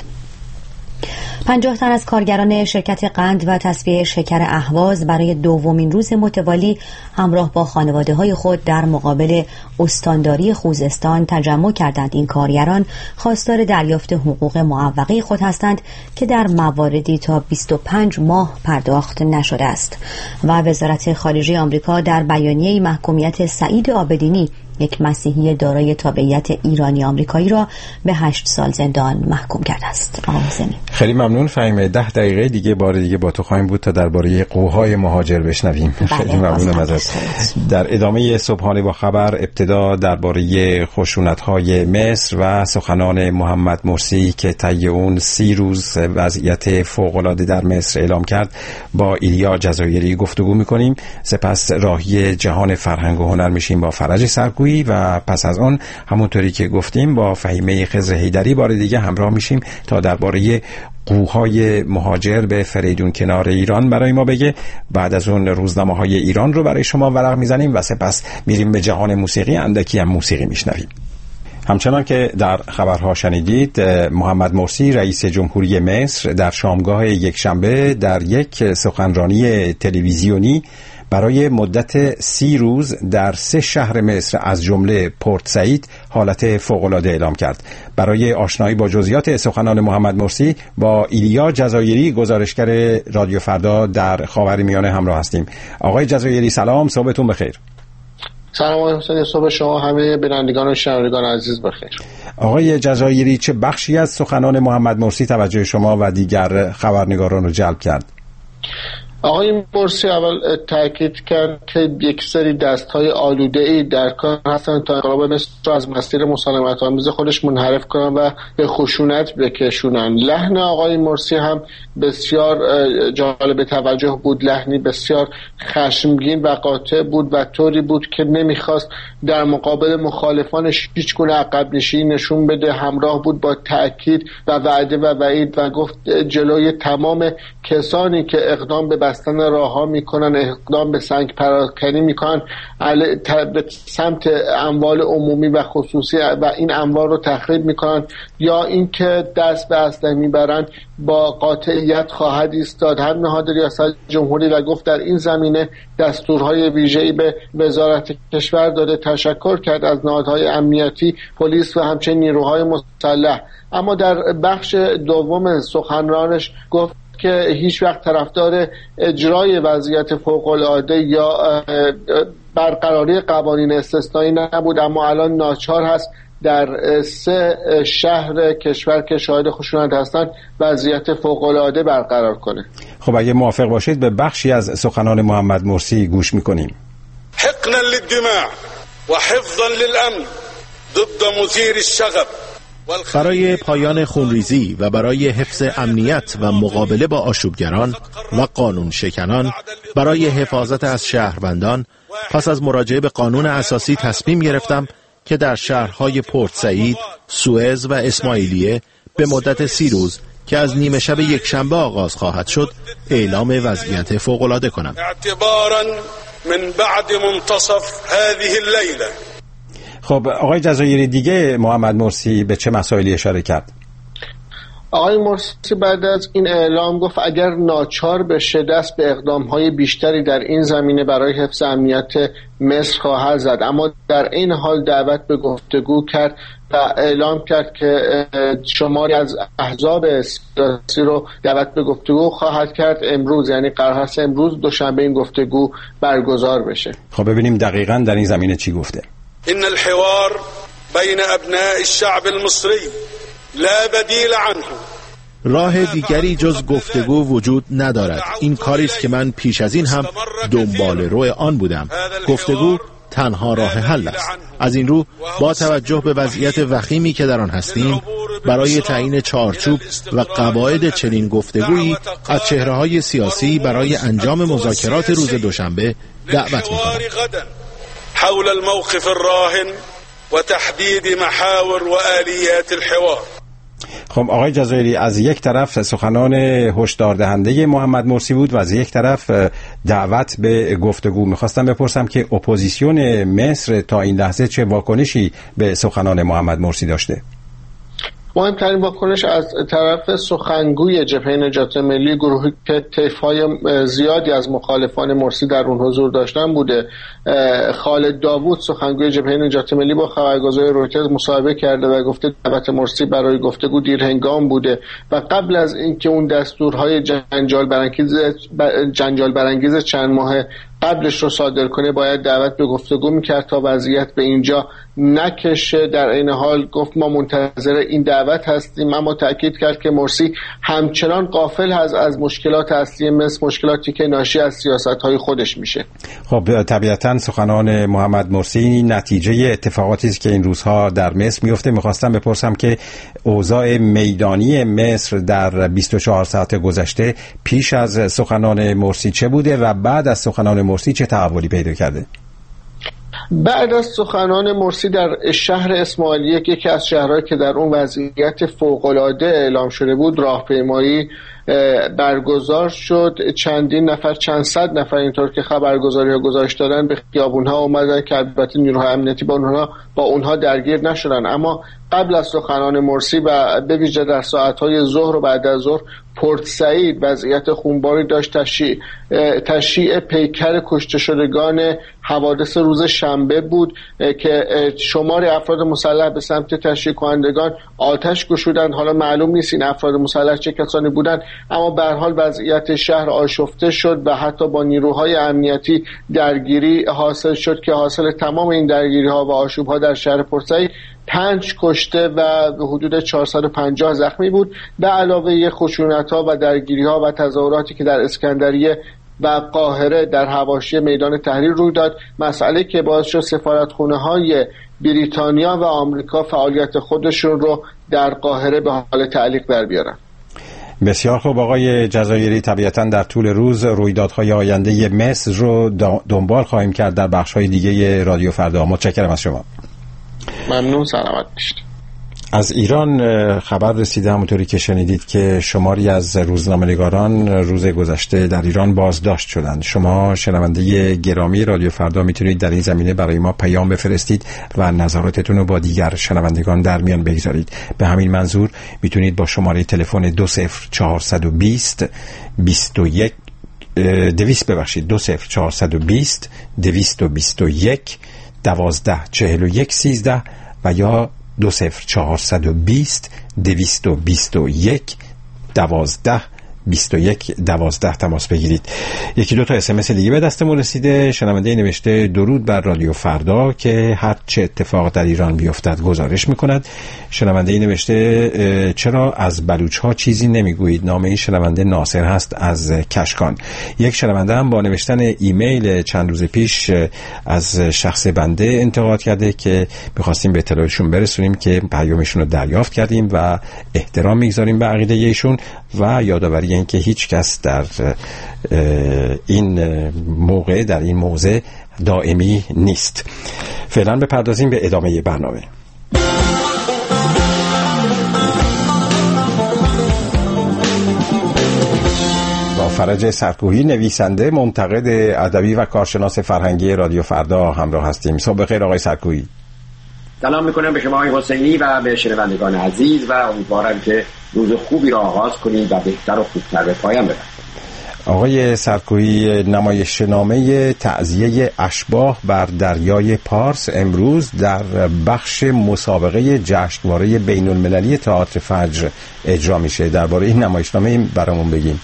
پنجاه تن از کارگران شرکت قند و تصفیه شکر اهواز برای دومین روز متوالی همراه با خانواده‌های خود در مقابل استانداری خوزستان تجمع کردند. این کارگران خواستار دریافت حقوق معوقه خود هستند که در مواردی تا بیست و پنج ماه پرداخت نشده است. و وزارت خارجه آمریکا در بیانیه‌ای محکومیت سعید عابدینی یک مسیحی دارای تابعیت ایرانی آمریکایی را به هشت سال زندان محکوم کرده است. خیلی ممنون فهیمه. ده دقیقه دیگه بار دیگه با تو خواهیم بود تا درباره قوهای مهاجر بشنویم. خیلی ممنونم ازت. در ادامه صبحانه با خبر ابتدا درباره خشونت‌های مصر و سخنان محمد مرسی که طی اون سی روز وضعیت فوق‌العاده در مصر اعلام کرد با ایلیا جزایری گفتگو می‌کنیم. سپس راهی جهان فرهنگ و هنر میشیم با فرج سرکویی و پس از آن همونطوری که گفتیم با فهیمه خضر حیدری بار دیگه همراه میشیم تا درباره قوهای مهاجر به فریدون کنار ایران برای ما بگه. بعد از اون روزنامه‌های ایران رو برای شما ورق میزنیم و سپس میریم به جهان موسیقی، اندکی هم موسیقی میشنویم. همچنان که در خبرها شنیدید، محمد مرسی رئیس جمهوری مصر در شامگاه یکشنبه در یک سخنرانی تلویزیونی برای مدت سی روز در سه شهر مصر از جمله پورت سعید حالت فوق‌العاده اعلام کرد. برای آشنایی با جزئیات سخنان محمد مرسی با ایلیا جزایری گزارشگر رادیو فردا در خاورمیانه همراه هستیم. آقای جزایری سلام، صبحتون بخیر. سلام آقای حسینی، صبح شما همه بینندگان و شنوندگان عزیز بخیر. آقای جزایری، چه بخشی از سخنان محمد مرسی توجه شما و دیگر خبرنگاران رو جلب کرد؟ آقای مرسی اول تاکید کرد که یک سری دست‌های آلوده‌ای در کار هستن تا انقلاب مصر رو از مسیر مسالمت‌آمیز خودش منحرف کنن و به خشونت بکشونن. لحن آقای مرسی هم بسیار جالب توجه بود، لحنی بسیار خشمگین و قاطع بود و طوری بود که نمیخواست در مقابل مخالفانش هیچ گونه عقب نشینی نشون بده. همراه بود با تأکید و وعده و وعید و گفت جلوی تمام کسانی که اقدام به بستن راه‌ها میکنن، اقدام به سنگ پراکنی میکنن به سمت اموال عمومی و خصوصی و این اموال رو تخریب میکنن یا اینکه دست به اسلحه میبرن، با قاطعیت خواهد ایستاد. هم نهاد ریاست جمهوری و گفت در این زمینه دستورهای ویژه‌ای به وزارت کشور داده. تشکر کرد از نهادهای امنیتی، پلیس و همچنین نیروهای مسلح. اما در بخش دوم سخنرانش گفت که هیچ وقت طرفدار اجرای وضعیت فوق‌العاده یا برقراری قوانین استثنایی نبود، اما الان ناچار هست در سه شهر کشور که شاهد خشونت هستند وضعیت فوق‌العاده برقرار کنه. خب اگه موافق باشید به بخشی از سخنان محمد مرسی گوش میکنیم. حقنا للدماء و حفظا للامن ضد مثیر الشغب. برای پایان خونریزی و برای حفظ امنیت و مقابله با آشوبگران و قانون شکنان، برای حفاظت از شهروندان، پس از مراجعه به قانون اساسی تصمیم گرفتم که در شهرهای پورت سعید، سوئز و اسماعیلیه به مدت سی روز که از نیمه شب یک شنبه آغاز خواهد شد اعلام وضعیت فوق‌العاده کنم. اعتبارا من بعد منتصف هذه اللیله. خب آقای جزایری، دیگه محمد مرسی به چه مسائلی اشاره کرد؟ آقای مرسی بعد از این اعلام گفت اگر ناچار بشه دست به اقدام‌های بیشتری در این زمینه برای حفظ امنیت مصر خواهد زد، اما در این حال دعوت به گفتگو کرد و اعلام کرد که شماری از احزاب سیاسی رو دعوت به گفتگو خواهد کرد امروز، یعنی قرار هست امروز دوشنبه این گفتگو برگزار بشه. خب ببینیم دقیقاً در این زمینه چی گفته. این الحوار بین ابناء الشعب المصری لا بدیل عنه. راه دیگری جز گفتگو وجود ندارد. این کاری است که من پیش از این هم دنبال رو آن بودم. گفتگو تنها راه حل است. از این رو با توجه به وضعیت وخیمی که در آن هستیم، برای تعیین چارچوب و قواعد چنین گفتگویی از چهره‌های سیاسی برای انجام مذاکرات روز دوشنبه دعوت می‌کنم. حول الموقف الراهن و تحدید محاور و آلیات الحوار. خب آقای جزایری، از یک طرف سخنان هشدار دهنده محمد مرسی بود و از یک طرف دعوت به گفتگو. میخواستم بپرسم که اپوزیسیون مصر تا این لحظه چه واکنشی به سخنان محمد مرسی داشته؟ مهمترین واکنش از طرف سخنگوی جبهه نجات ملی، گروهی که طیف‌های زیادی از مخالفان مرسی در اون حضور داشتن بوده. خالد داوود سخنگوی جبهه نجات ملی با خبرگزاری رویترز مصاحبه کرده و گفته دعوت مرسی برای گفتگو دیرهنگام بوده و قبل از اینکه اون دستورهای جنجال برانگیز جنجال برانگیز چند ماه قبلش رو صادر کنه باید دعوت به گفتگو میکرد تا وضعیت به اینجا نکشه. در این حال گفت ما منتظر این دعوت هستیم، اما تاکید کرد که مرسی همچنان غافل هست از مشکلات اصلی مصر، مشکلاتی که ناشی از سیاست‌های خودش میشه. خب طبیعتاً سخنان محمد مرسی نتیجه اتفاقاتی است که این روزها در مصر میفته. میخواستم بپرسم که اوضاع میدانی مصر در بیست و چهار ساعت گذشته پیش از سخنان مرسی چه بوده و بعد از سخنان مرسی چه تحولی پیدا کرده؟ بعد از سخنان مرسی در شهر اسماعیلیه، یکی از شهرهایی که در اون وضعیت فوق‌العاده اعلام شده بود، راهپیمایی برگزار شد. چندین نفر، چند صد نفر اینطور که خبرگزاری‌ها گزارش دادن به خیابون‌ها اومدن که البته نیروهای امنیتی با اونها با اونها درگیر نشدن، اما قبل از سخنان مرسی و به ویژه در ساعت‌های ظهر و بعد از ظهر پورت سعید وضعیت خونباری داشت. تشییع تشییع پیکر کشته شدگان حوادث روز شنبه بود که شماری افراد مسلح به سمت تشییع کنندگان آتش گشودند. حالا معلوم نیست این افراد مسلح چه کسانی بودند، اما به هر حال وضعیت شهر آشفته شد و حتی با نیروهای امنیتی درگیری حاصل شد که حاصل تمام این درگیری‌ها و آشوب‌ها در شهر پورت سعید پنج کشته و حدود چهارصد و پنجاه زخمی بود، به علاوه خشونت‌ها و درگیری‌ها و تظاهراتی که در اسکندریه و قاهره در حواشی میدان تحریر روی داد، مسئله که باعث شد سفارتخانه‌های بریتانیا و آمریکا فعالیت خودشون رو در قاهره به حال تعلیق در بیارن. بسیار خوب آقای جزایری، طبیعتاً در طول روز رویدادهای آینده مصر رو دنبال خواهیم کرد در بخش‌های دیگه رادیو فردا. متشکرم از شما. ممنون، سلامت باشید. از ایران خبر رسیده همونطوری که شنیدید که شماری از روزنامه‌نگاران روز گذشته در ایران بازداشت شدند. شما شنونده گرامی رادیو فردا میتونید در این زمینه برای ما پیام بفرستید و نظراتتون رو با دیگر شنوندگان در میان بگذارید. به همین منظور میتونید با شماره تلفن دو صفر چهارصد و بیست بیست و یک دویست ببخشید دو صفر چهارصد و بیست دویست و بیست و یک دوازده چهل و یک سیزده و یا دو صفر چهارصد و بیست دویست و بیست و یک دوازده بیست و یک دوازده تماس بگیرید. یکی دو تا اس ام اس دیگه به دستمون رسیده. شنونده نوشته درود بر رادیو فردا که هر چه اتفاق در ایران بیفتد گزارش میکند. شنونده نوشته چرا از بلوچ ها چیزی نمیگویید؟ نام این شنونده ناصر هست از کشکان. یک شنونده هم با نوشتن ایمیل چند روز پیش از شخص بنده انتقاد کرده که می‌خواستیم به اطلاعشون برسونیم که پیامشون رو دریافت کردیم و احترام می‌گذاریم به عقیده ایشون و یادآوری این که هیچ کس در این موقع در این موضع دائمی نیست. فعلا بپردازیم به ادامه برنامه. فرج سرکوهی، نویسنده، منتقد ادبی و کارشناس فرهنگی رادیو فردا همراه هستیم. صبح بخیر آقای سرکوهی. سلام میکنم به شما آقای حسینی و به شنوندگان عزیز و امیدوارم که روز خوبی را آغاز کنید و بهتر و خوبتر به پایان ببرید. آقای سرکوهی، نمایشنامه تعزیه اشباح بر دریای پارس امروز در بخش مسابقه جشنواره بین المللی تئاتر فجر اجرا میشه. درباره این نمایشنامه برامون بگیم.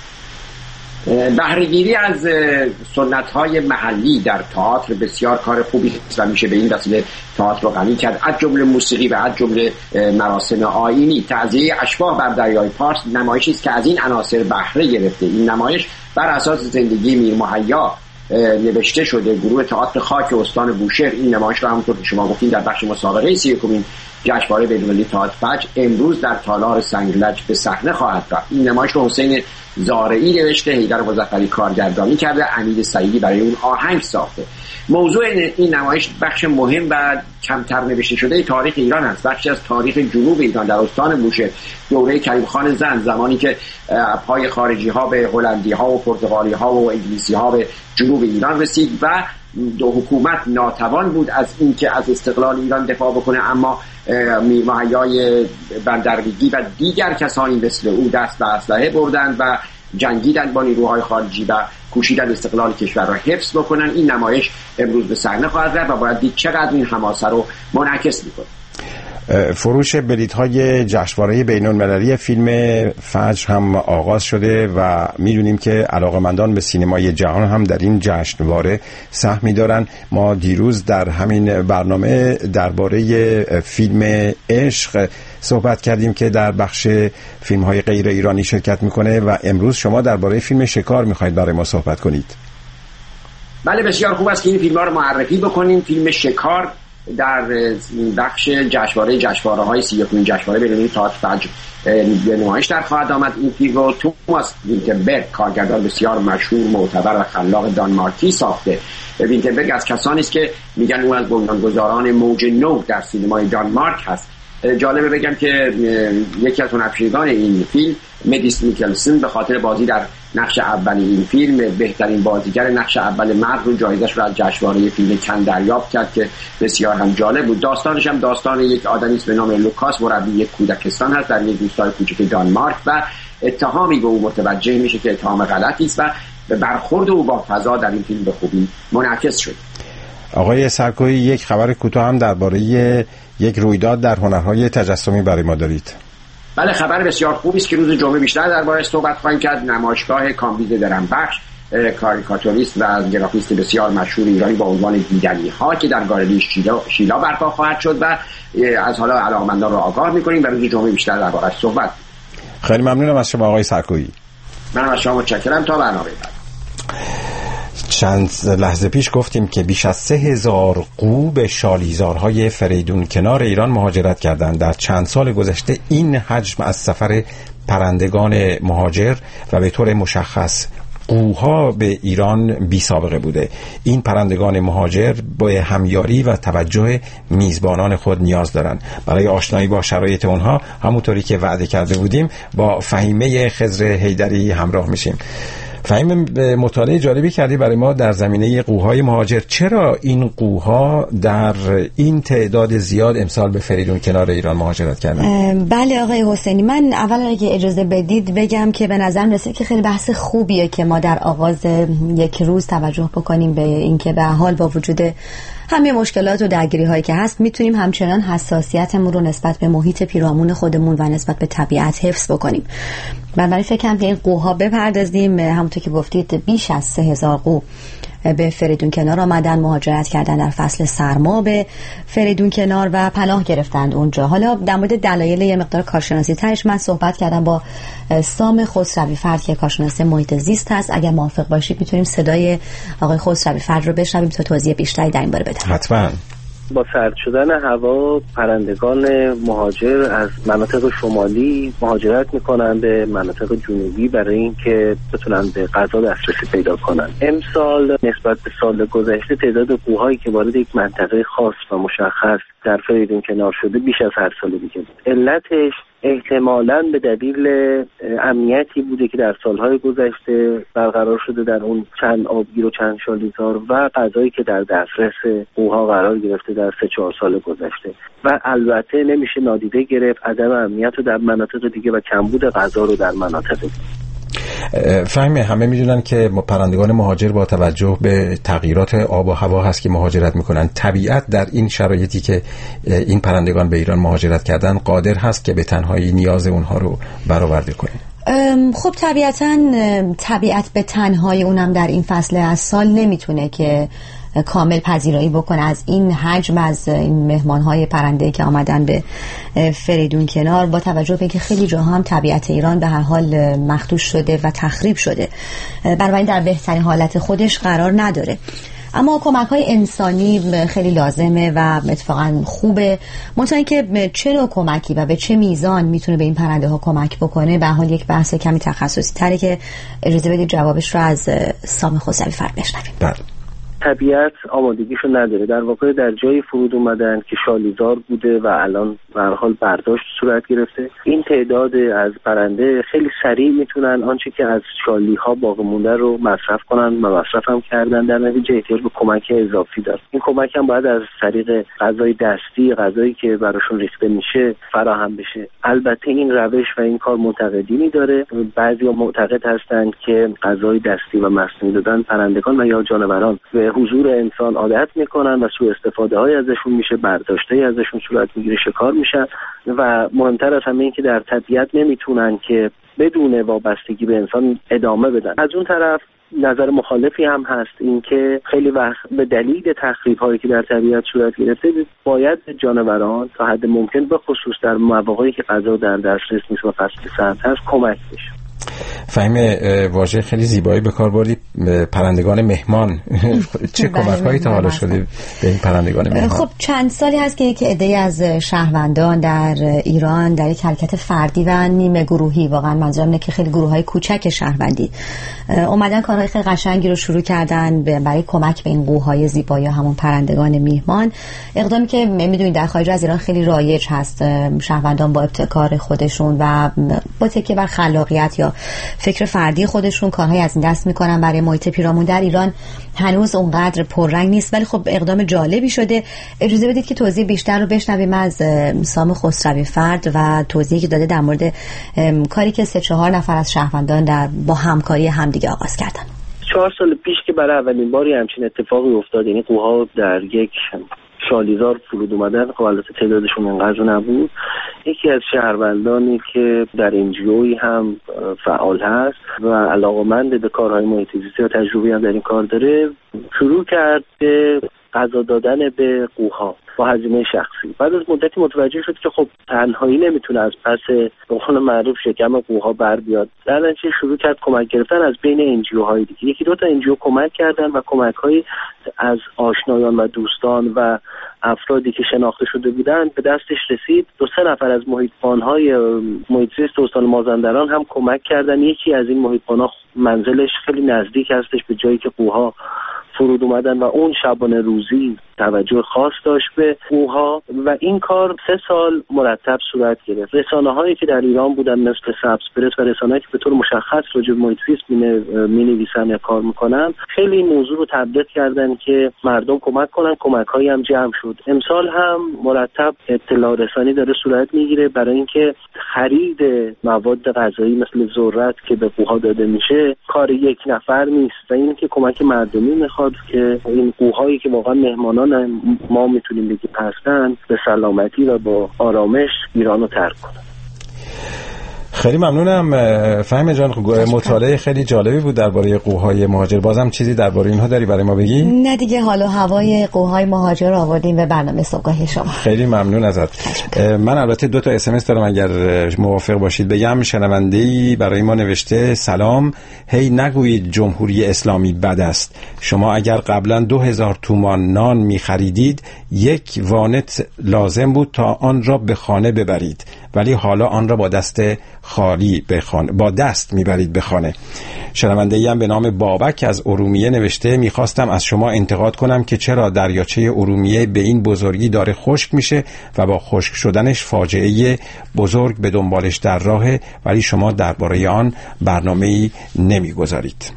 بهره‌گیری از سنت‌های محلی در تئاتر بسیار کار خوبی است و میشه به این وسیله تئاتر رو غنی کرد، از جمله موسیقی و از جمله مراسم آیینی. تعزیه اشباح بر دریای پارس نمایشی است که از این عناصر بهره گرفته. این نمایش بر اساس زندگی میر مهیا نوشته شده. گروه تئاتر خاک استان بوشهر این نمایش را همونطور که شما گفتین در بخش مسابقه سی و یکمین جشنواره بین‌المللی تئاتر فجر امروز در تالار سنگلج به صحنه خواهد رفت. این نمایش رو حسین زارعی نوشته، حیدر مظفری کارگردانی کرده، امید سعیدی برای اون آهنگ ساخته. موضوع این نمایش بخش مهم و کمتر نوشته شده تاریخ ایران است. بخشی از تاریخ جنوب ایران در استان بوشهر، دوره کریم خان زند، زمانی که پای خارجی ها به هلندی ها و پرتغالی ها و انگلیسی ها به جنوب ایران رسید و دو حکومت ناتوان بود از اینکه از استقلال ایران دفاع بکنه، اما میر مهیای بندربیگی و دیگر کسانی مثل او دست به اسلحه بردند و جنگیدند با نیروهای خارجی و کوشیدند استقلال کشور را حفظ بکنن. این نمایش امروز به صحنه خواهد رفت و باید دید چقدر این حماسه رو منعکس میکنه. فروش بلیط‌های جشنواره بین‌المللی فیلم فجر هم آغاز شده و می‌دونیم که علاقه‌مندان به سینمای جهان هم در این جشنواره سهمی دارن. ما دیروز در همین برنامه درباره فیلم عشق صحبت کردیم که در بخش فیلم‌های غیر ایرانی شرکت می‌کنه و امروز شما درباره فیلم شکار می‌خواید برای ما صحبت کنید. بله، بسیار خوب است که این فیلم‌ها رو معرفی بکنیم. فیلم شکار در بخش جشنواره جشنواره‌های سی و یکمین جشنواره بین‌المللی تئاتر فجر به نمایش در خواهد آمد. این فیلم رو توماس وینتربرگ، کارگردان بسیار مشهور، معتبر و خلاق دانمارکی ساخته. وینتربرگ از کسانی است که میگن او از بنیانگذاران موج نو در سینمای دانمارک هست. جالبه بگم که یکی از هنرپیشگان این فیلم، مدیس میکلسن، به خاطر بازی در نقش اول این فیلم بهترین بازیگر نقش اول مرد رو جایزش رو از جشنواره فیلم کن دریافت کرد که بسیار هم جالب بود. داستانش هم داستان یک آدمی است به نام لوکاس، مربی یک کودکستان هست در یک روستای کوچک دانمارک و اتهامی به او متوجه میشه که اتهام غلطی است و برخورد او با فضا در این فیلم به خوبی منعکس شد. آقای سرکوهی، یک خبر کوتاه هم درباره یک رویداد در هنرهای تجسمی برای ما دارید. بله، خبر بسیار خوبی است که روز جمعه بیشتر درباره‌اش صحبت خواهیم کرد. نمایشگاه کامبیز درنبخش، کاریکاتوریست و گرافیست بسیار مشهور ایرانی با عنوان دیدنی ها که در گالری شیلا شیلا برپا خواهد شد و از حالا علاقه‌مندان را آگاه می‌کنیم و روز جمعه بیشتر درباره‌اش صحبت. خیلی ممنونم از شما آقای سرکوهی. من از شما متشکرم. تا برنامه بعد. چند لحظه پیش گفتیم که بیش از سه هزار قو به شالیزارهای فریدون کنار ایران مهاجرت کردند. در چند سال گذشته این حجم از سفر پرندگان مهاجر و به طور مشخص قوها به ایران بی سابقه بوده. این پرندگان مهاجر با همیاری و توجه میزبانان خود نیاز دارند. برای آشنایی با شرایط اونها همونطوری که وعده کرده بودیم با فهیمه خضر حیدری همراه میشیم. فهیم، مطالعه جالبی کردی برای ما در زمینه قوهای مهاجر. چرا این قوها در این تعداد زیاد امسال به فریدون کنار ایران مهاجرت کردن؟ بله آقای حسینی، من اول اگه اجازه بدید بگم که به نظرم رسید که خیلی بحث خوبیه که ما در آغاز یک روز توجه بکنیم به اینکه به حال با وجود همه مشکلات و درگیری هایی که هست میتونیم همچنان حساسیتمون رو نسبت به محیط پیرامون خودمون و نسبت به طبیعت حفظ بکنیم. بنابراین فکر کنم که این قوها بپردازیم. همونطور که گفتید بیش از سه هزار قو به فریدون کنار آمدن، مهاجرت کردن در فصل سرما به فریدون کنار و پناه گرفتند اونجا. حالا در مورد دلایل یه مقدار کارشناسی ترش من صحبت کردم با سام خسروی فرد که کارشناس محیط زیست هست. اگر موافق باشید میتونیم صدای آقای خسروی فرد رو بشنویم تا توضیح بیشتری در این باره بدم. حتما. با سرد شدن هوا پرندگان مهاجر از مناطق شمالی مهاجرت میکنن به مناطق جنوبی برای اینکه بتونن به غذا دسترسی پیدا کنن. امسال نسبت به سال گذشته تعداد قوهایی که وارد یک منطقه خاص و مشخص در فریدون کنار شده بیش از هر سال دیگه بود. علتش احتمالاً به دلیل امنیتی بوده که در سالهای گذشته برقرار شده در اون چند آبگیر و چند شالیزار و غذایی که در دسترس قوها قرار گرفته در سه چهار سال گذشته و البته نمیشه نادیده گرفت عدم امنیت رو در مناطق دیگه و کمبود غذا رو در مناطق دیگه. فهمه همه میدونن که پرندگان مهاجر با توجه به تغییرات آب و هوا هست که مهاجرت میکنن. طبیعت در این شرایطی که این پرندگان به ایران مهاجرت کردن قادر هست که به تنهایی نیاز اونها رو برآورده کنه. خب طبیعتاً طبیعت به تنهایی اونم در این فصل از سال نمیتونه که کامل پذیرایی بکنه از این حجم از این مهمانهای پرنده که آمدن به فریدون کنار، با توجه به اینکه خیلی جاها هم طبیعت ایران به هر حال مخدوش شده و تخریب شده، بنابراین در بهترین حالت خودش قرار نداره. اما کمک های انسانی خیلی لازمه و اتفاقا خوبه. منتها که چه نوع کمکی و به چه میزان میتونه به این پرنده ها کمک بکنه به حال یک بحث کمی تخصصی تره که اجازه بدید جوابش رو از سام خسروی فرد بشنویم. بله. طبیعت آمادگیشو نداره. در واقع در جای فرود اومدن که شالیزار بوده و الان به هر حال برداشت صورت گرفته. این تعداد از پرنده خیلی سریع میتونن آنچه که از شالیها باقی مونده رو مصرف کنن و مصرف هم کردن، در نتیجه احتیاج به کمک اضافی داره. این کمک هم باید از طریق غذای دستی، غذایی که براشون ریخته میشه فراهم بشه. البته این روش و این کار منتقدینی داره. بعضیا معتقد هستند که غذای دستی و مصنوعی دادن پرندگان و یا جانوران به حضور انسان عادت میکنن و سوء استفاده های ازشون میشه، برداشته های ازشون صورت میگیره، شکار میشن و مهمتر از همه این که در طبیعت نمیتونن که بدون وابستگی به انسان ادامه بدن. از اون طرف نظر مخالفی هم هست، این که خیلی وقت به دلیل تخریب هایی که در طبیعت صورت گرفته باید جانوران تا حد ممکن به خصوص در مواقعی که غذا در دسترس نیست و فصل سرد هست کمک بشه. فهمه واژه خیلی زیبایی به کار بردی، پرندگان مهمان. چه کمک‌هایی تا حالا شده به این پرندگان مهمان؟ خب چند سالی هست که یک عده از شهروندان در ایران در یک حرکت فردی و نیمه گروهی، واقعا منظورم اینه که خیلی گروه‌های کوچک شهروندی اومدن کارهای خیلی قشنگی رو شروع کردن برای کمک به این قوهای زیبا یا همون پرندگان میهمان. اقدامی که میدونید در خارج از ایران خیلی رایج هست. شهروندان با ابتکار خودشون و با تکیه بر خلاقیت یا فکر فردی خودشون کارهای از این دست میکنن برای محیط پیرامون. در ایران هنوز اونقدر پررنگ نیست، ولی خب اقدام جالبی شده. اجازه بدید که توضیح بیشتر رو بشنویم از سام خسروی فرد و توضیحی که داده در مورد کاری که سه چهار نفر از شهروندان در با همکاری همدیگه آغاز کردن. چهار سال پیش که برای اولین باری همچین اتفاقی افتاد، یعنی قوها در یک شالیزار فرود اومدن، خب البته تعدادشون انقدر نبود. یکی از شهروندانی که در انجیوی هم فعال هست و علاقه‌مند به کارهای محیط زیستی و تجربی هم در این کار داره، شروع کرد به غذا دادن به قوها با هزینه شخصی. بعد از مدتی متوجه شد که خب تنهایی نمیتونه از پس به قول معروف شکم قوها بر بیاد. در نتیجه شروع کرد کمک گرفتن از بین انجیوهای دیگه. یکی دو تا انجیو کمک کردن و کمک‌هایی از آشنایان و دوستان و افرادی که شناخته شده بودن به دستش رسید. دو سه نفر از محیطبان‌های محیط زیست استان مازندران هم کمک کردن. یکی از این محیطبان‌ها منزلش خیلی نزدیک هستش به جایی که قوها فرود اومدن و اون شبانه روزی توجه خاص داشت به قوها و این کار سه سال مرتب صورت گرفت. رسانه‌هایی که در ایران بودن مثل سبز پرس و رسانه‌ای که به طور مشخص راجع به محیط زیست می‌نویسن یا کار می‌کنن خیلی این موضوع رو تبلیغ کردن که مردم کمک کنن. کمک‌هایی هم جمع شد. امسال هم مرتب اطلاع رسانی داره صورت می‌گیره برای اینکه خرید مواد غذایی مثل ذرت که به قوها داده میشه کار یک نفر نیست و این که کمک مردمی میخواد که این قوهایی که واقعا مهمانان ما میتونیم بگیم هستن به سلامتی و با آرامش ایرانو ترک کنن. خیلی ممنونم فهیم جان، مطالعه خیلی جالبی بود درباره قوهای مهاجر. بازم چیزی درباره اینها داری برای ما بگی؟ نه دیگه، حالا هوای قوهای مهاجر آوردیم به برنامه صبحگاه شما. خیلی ممنون ازت. من البته دو تا اس ام اس دارم اگر موافق باشید بگم. شنونده‌ای برای ما نوشته سلام، هی نگویید جمهوری اسلامی بد است. شما اگر قبلا دو هزار تومان نان می خریدید یک وانت لازم بود تا آن را به خانه ببرید، ولی حالا آن را با دست خالی به خانه با دست میبرید به خانه. شنونده‌ای هم به نام بابک از ارومیه نوشته میخواستم از شما انتقاد کنم که چرا دریاچه ارومیه به این بزرگی داره خشک میشه و با خشک شدنش فاجعه بزرگ به دنبالش در راهه، ولی شما درباره آن برنامه‌ای نمیگذارید.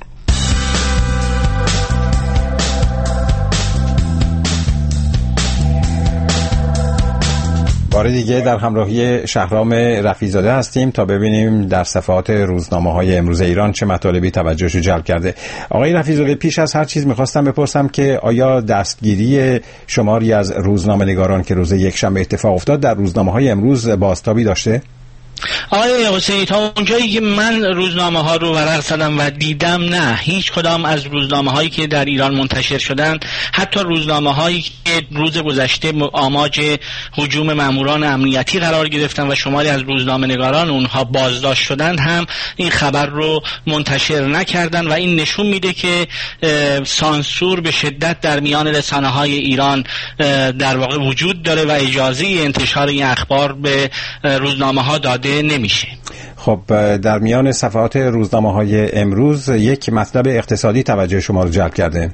بار دیگه در همراهی شهرام رفیع‌زاده هستیم تا ببینیم در صفحات روزنامه‌های امروز ایران چه مطالبی توجهشو جلب کرده. آقای رفیع‌زاده، پیش از هر چیز می‌خواستم بپرسم که آیا دستگیری شماری از روزنامه‌نگاران که روز یکشنبه اتفاق افتاد در روزنامه‌های امروز بازتابی داشته؟ آقای حسینی، تا اونجایی که من روزنامه ها رو ورق زدم و دیدم، نه، هیچ کدام از روزنامه هایی که در ایران منتشر شدن، حتی روزنامه هایی که روز گذشته آماج هجوم ماموران امنیتی قرار گرفتن و شماری از روزنامه نگاران اونها بازداشت شدند، هم این خبر رو منتشر نکردن و این نشون میده که سانسور به شدت در میان رسانه های ایران در واقع وجود داره و اجازه انتشار این اخبار به روزنامه ها داده نمیشه. خب در میان صفحات روزنامه‌های امروز یک مطلب اقتصادی توجه شما رو جلب کرده.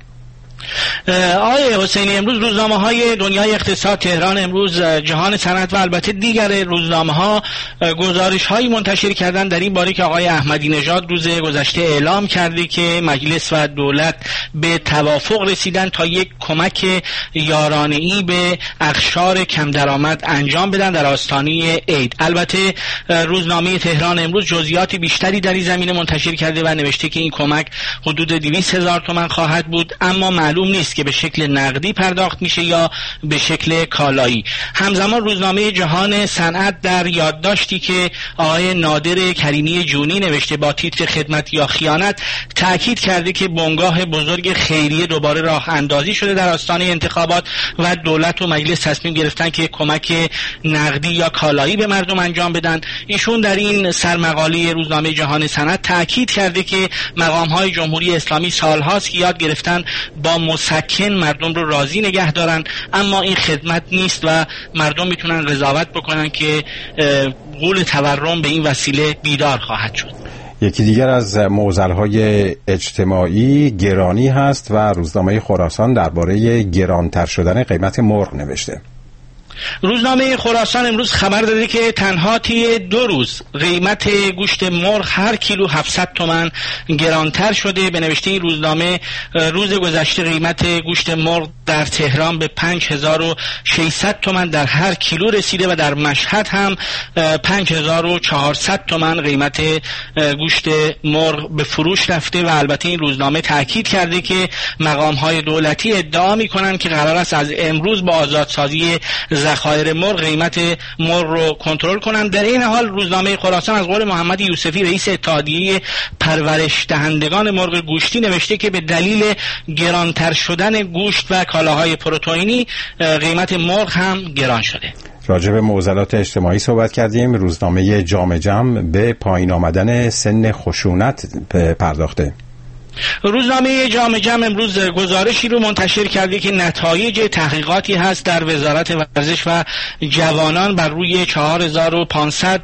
آقای حسینی، امروز روزنامه های دنیای اقتصاد، تهران امروز، جهان صنعت و البته دیگر روزنامه ها گزارش هایی منتشر کردن در این باره که آقای احمدی نژاد روز گذشته اعلام کرده که مجلس و دولت به توافق رسیدن تا یک کمک یارانه‌ای به اقشار کم درآمد انجام بدن در آستانه عید. البته روزنامه تهران امروز جزئیات بیشتری در این زمینه منتشر کرده و نوشته که این کمک حدود دویست هزار تومان خواهد بود، اما معلوم نیست که به شکل نقدی پرداخت میشه یا به شکل کالایی. همزمان روزنامه جهان صنعت در یادداشتی که آقای نادر کریمی جونی نوشته با تیتر خدمت یا خیانت تاکید کرده که بنگاه بزرگ خیریه دوباره راه اندازی شده در آستانه انتخابات و دولت و مجلس تصمیم گرفتن که کمک نقدی یا کالایی به مردم انجام بدن. ایشون در این سرمقاله روزنامه جهان صنعت تاکید کرده که مقام‌های جمهوری اسلامی سالهاست که یاد گرفتن با مسکن مردم رو راضی نگه دارن، اما این خدمت نیست و مردم میتونن قضاوت بکنن که غول تورم به این وسیله بیدار خواهد شد. یکی دیگر از معضل‌های اجتماعی گرانی هست و روزنامه خراسان درباره گرانتر شدن قیمت مرغ نوشته. روزنامه خراسان امروز خبر داده که تنها طی دو روز قیمت گوشت مرغ هر کیلو هفتصد تومان گرانتر شده. به نوشته این روزنامه روز گذشته قیمت گوشت مرغ در تهران به پنج هزار و ششصد تومان در هر کیلو رسیده و در مشهد هم پنج هزار و چهارصد تومان قیمت گوشت مرغ به فروش رفته و البته این روزنامه تاکید کرده که مقام‌های دولتی ادعا می‌کنند که قرار است از امروز با آزادسازی ذخایر مرغ قیمت مرغ رو کنترل کنند. در این حال روزنامه خراسان از قول محمد یوسفی رئیس اتحادیه پرورش دهندگان مرغ گوشتی نوشته که به دلیل گرانتر شدن گوشت و کالاهای پروتئینی قیمت مرغ هم گران شده. راجع به معضلات اجتماعی صحبت کردیم. روزنامه جام جم به پایین آمدن سن خشونت پرداخته. روزنامه جام جم امروز گزارشی رو منتشر کرده که نتایج تحقیقاتی هست در وزارت ورزش و جوانان بر روی چهار هزار و پانصد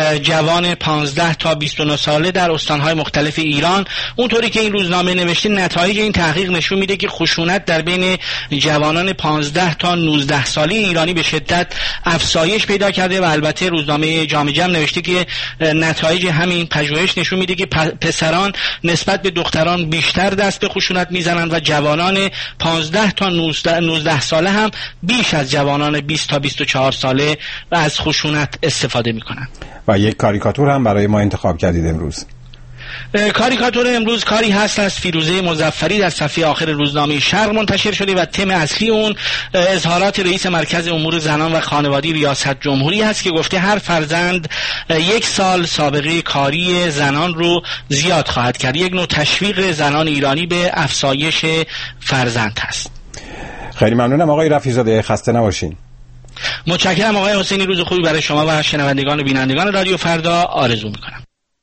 جوان پانزده تا بیست و نه ساله در استانهای مختلف ایران. اونطوری که این روزنامه نوشته نتایج این تحقیق نشون میده که خشونت در بین جوانان پانزده تا نوزده ساله ایرانی به شدت افزایش پیدا کرده و البته روزنامه جام جم نوشته که نتایج همین پژوهش نشون میده که پسران نسبت به دختران جوانان بیشتر دست به خشونت میزنند و جوانان پانزده تا نوزده ساله هم بیش از جوانان بیست تا بیست و چهار ساله و از خشونت استفاده میکنند. و یک کاریکاتور هم برای ما انتخاب کردید امروز. کاریکاتور امروز کاری هست از فیروزه مظفری در صفحه آخر روزنامه شرق منتشر شده و تم اصلی اون اظهارات رئیس مرکز امور زنان و خانوادگی ریاست جمهوری هست که گفته هر فرزند یک سال سابقه کاری زنان رو زیاد خواهد کرد. یک نوع تشویق زنان ایرانی به افزایش فرزند هست. خیلی ممنونم آقای رفیع‌زاده، خسته نباشین. متشکرم آقای حسینی، روز خوبی برای شما و شنوندگان و بینندگان رادیو فردا آرزو میکنم.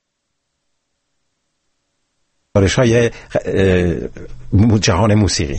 بارش های جهان موسیقی.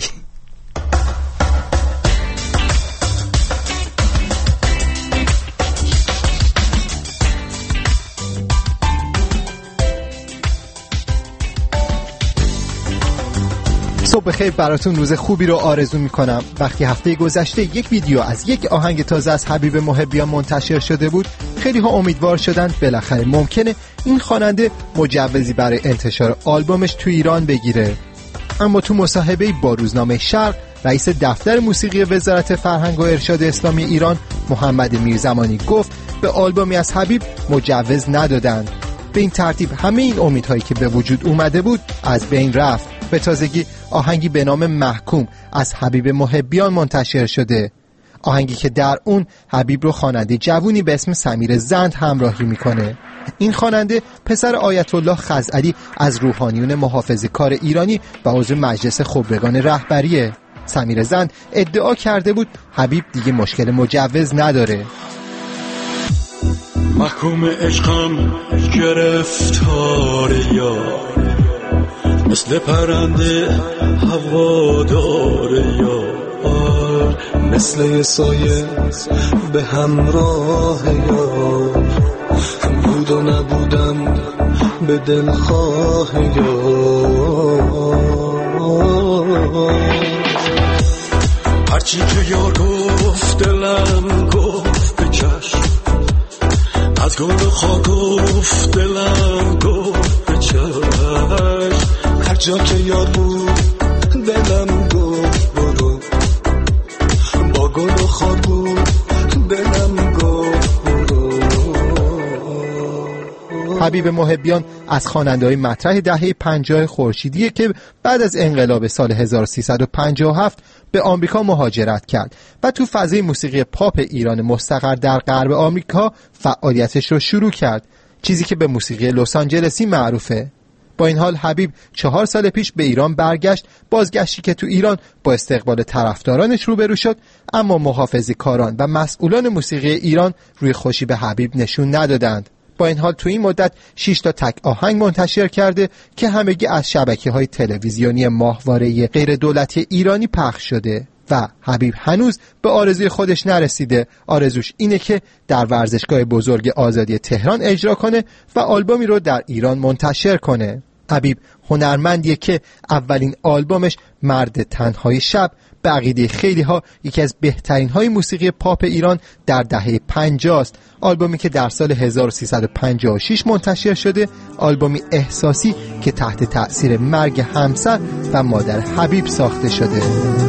صبح بخیر براتون، روز خوبی رو آرزو میکنم. وقتی هفته گذشته یک ویدیو از یک آهنگ تازه از حبیب محبیان منتشر شده بود، خیلی ها امیدوار شدند بالاخره ممکنه این خواننده مجوزی برای انتشار آلبومش تو ایران بگیره. اما تو مصاحبه‌ای با روزنامه شرق، رئیس دفتر موسیقی وزارت فرهنگ و ارشاد اسلامی ایران محمد میرزمانی گفت به آلبومی از حبیب مجوز ندادند. به این ترتیب همه این امیدهایی که به وجود اومده بود از بین رفت. به تازگی آهنگی به نام محکوم از حبیب محبیان منتشر شده، آهنگی که در اون حبیب رو خواننده جوونی به اسم سمیر زند همراهی میکنه. این خواننده پسر آیت الله خزعلی از روحانیون محافظه‌کار ایرانی و عضو مجلس خبرگان رهبریه. سمیر زند ادعا کرده بود حبیب دیگه مشکل مجوز نداره. محکوم عشقم گرفتار یار، مثل پرنده هوادار یار، مثل سایه به همراه یار، بود و نبودم به دلخواه یار. هرچی که یار گفت دلم گفت به چشم، از گل خاک گفت دلم گفت به چشم، هر جا که یار بود دلم گفت برو، با گل و خاک بود دلم گفت برو. حبیب محبیان از خواننده‌های مطرح دهه پنجاه خورشیدیه که بعد از انقلاب سال هزار و سیصد و پنجاه و هفت به آمریکا مهاجرت کرد و تو فضای موسیقی پاپ ایران مستقر در غرب آمریکا فعالیتش رو شروع کرد، چیزی که به موسیقی لس آنجلسی معروفه. با این حال حبیب چهار سال پیش به ایران برگشت، بازگشتی که تو ایران با استقبال طرفدارانش روبرو شد، اما محافظه‌کاران و مسئولان موسیقی ایران روی خوشی به حبیب نشون ندادند. با این حال تو این مدت شش تا تک آهنگ منتشر کرده که همگی از شبکه‌های تلویزیونی ماهواره غیر دولتی ایرانی پخش شده و حبیب هنوز به آرزوی خودش نرسیده. آرزوش اینه که در ورزشگاه بزرگ آزادی تهران اجرا کنه و آلبومی رو در ایران منتشر کنه. حبیب هنرمندیه که اولین آلبومش مرد تنهای شب به عقیده خیلی ها یکی از بهترین های موسیقی پاپ ایران در دهه پنجاه است. آلبومی که در سال هزار و سیصد و پنجاه و شش منتشر شده، آلبومی احساسی که تحت تأثیر مرگ همسر و مادر حبیب ساخته شده.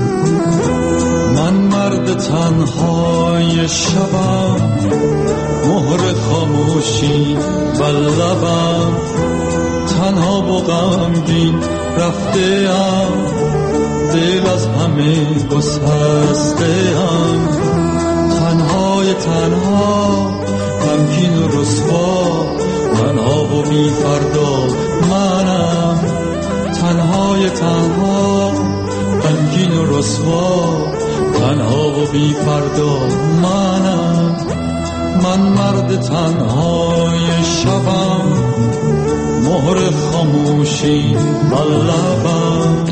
من مرد تنهای شبم، مهر خاموشی و لبم، تنها و غمگین رفته ام، دل از همه گسسته ام، تنهای تنها غمگین و رسوا، تنها و بی فردا منم، تنهای تنها غمگین و رسوا، تنها و بی فردا منم. من مرد تنهای شبم، مهر خاموشی و لبم.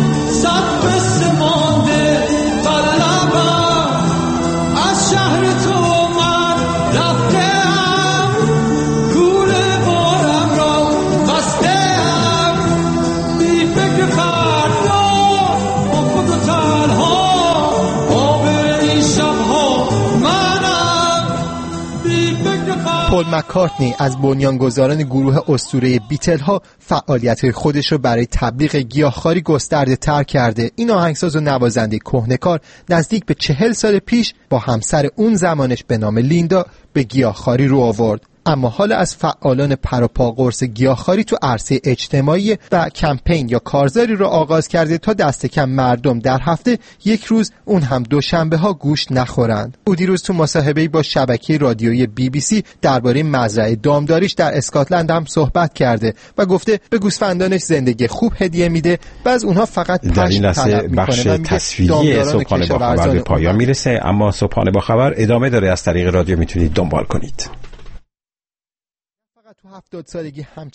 شهر تو پل مکارتنی از بنیانگذاران گروه اسطوره بیتل ها فعالیت خودش رو برای تبلیغ گیاهخواری گسترده تر کرده. این آهنگساز و نوازنده کهنه‌کار نزدیک به چهل سال پیش با همسر اون زمانش به نام لیندا به گیاهخواری رو آورد. اما حالا از فعالان پروپا قرص گیاهخواری تو عرصه اجتماعی و کمپین یا کارزاری رو آغاز کرده تا دست کم مردم در هفته یک روز، اون هم دوشنبه ها، گوشت نخورند. او دیروز تو مصاحبه‌ای با شبکه رادیویی بی بی سی درباره مزرعه دامداریش در اسکاتلند هم صحبت کرده و گفته به گوسفندانش زندگی خوب هدیه میده و از اونها فقط در این لحظه بخش تصویری صبحانه با خبر به پایان میرسه، اما صبحانه با خبر ادامه داره. از طریق رادیو میتونید دنبال کنید. تو هفتاد سالگی هم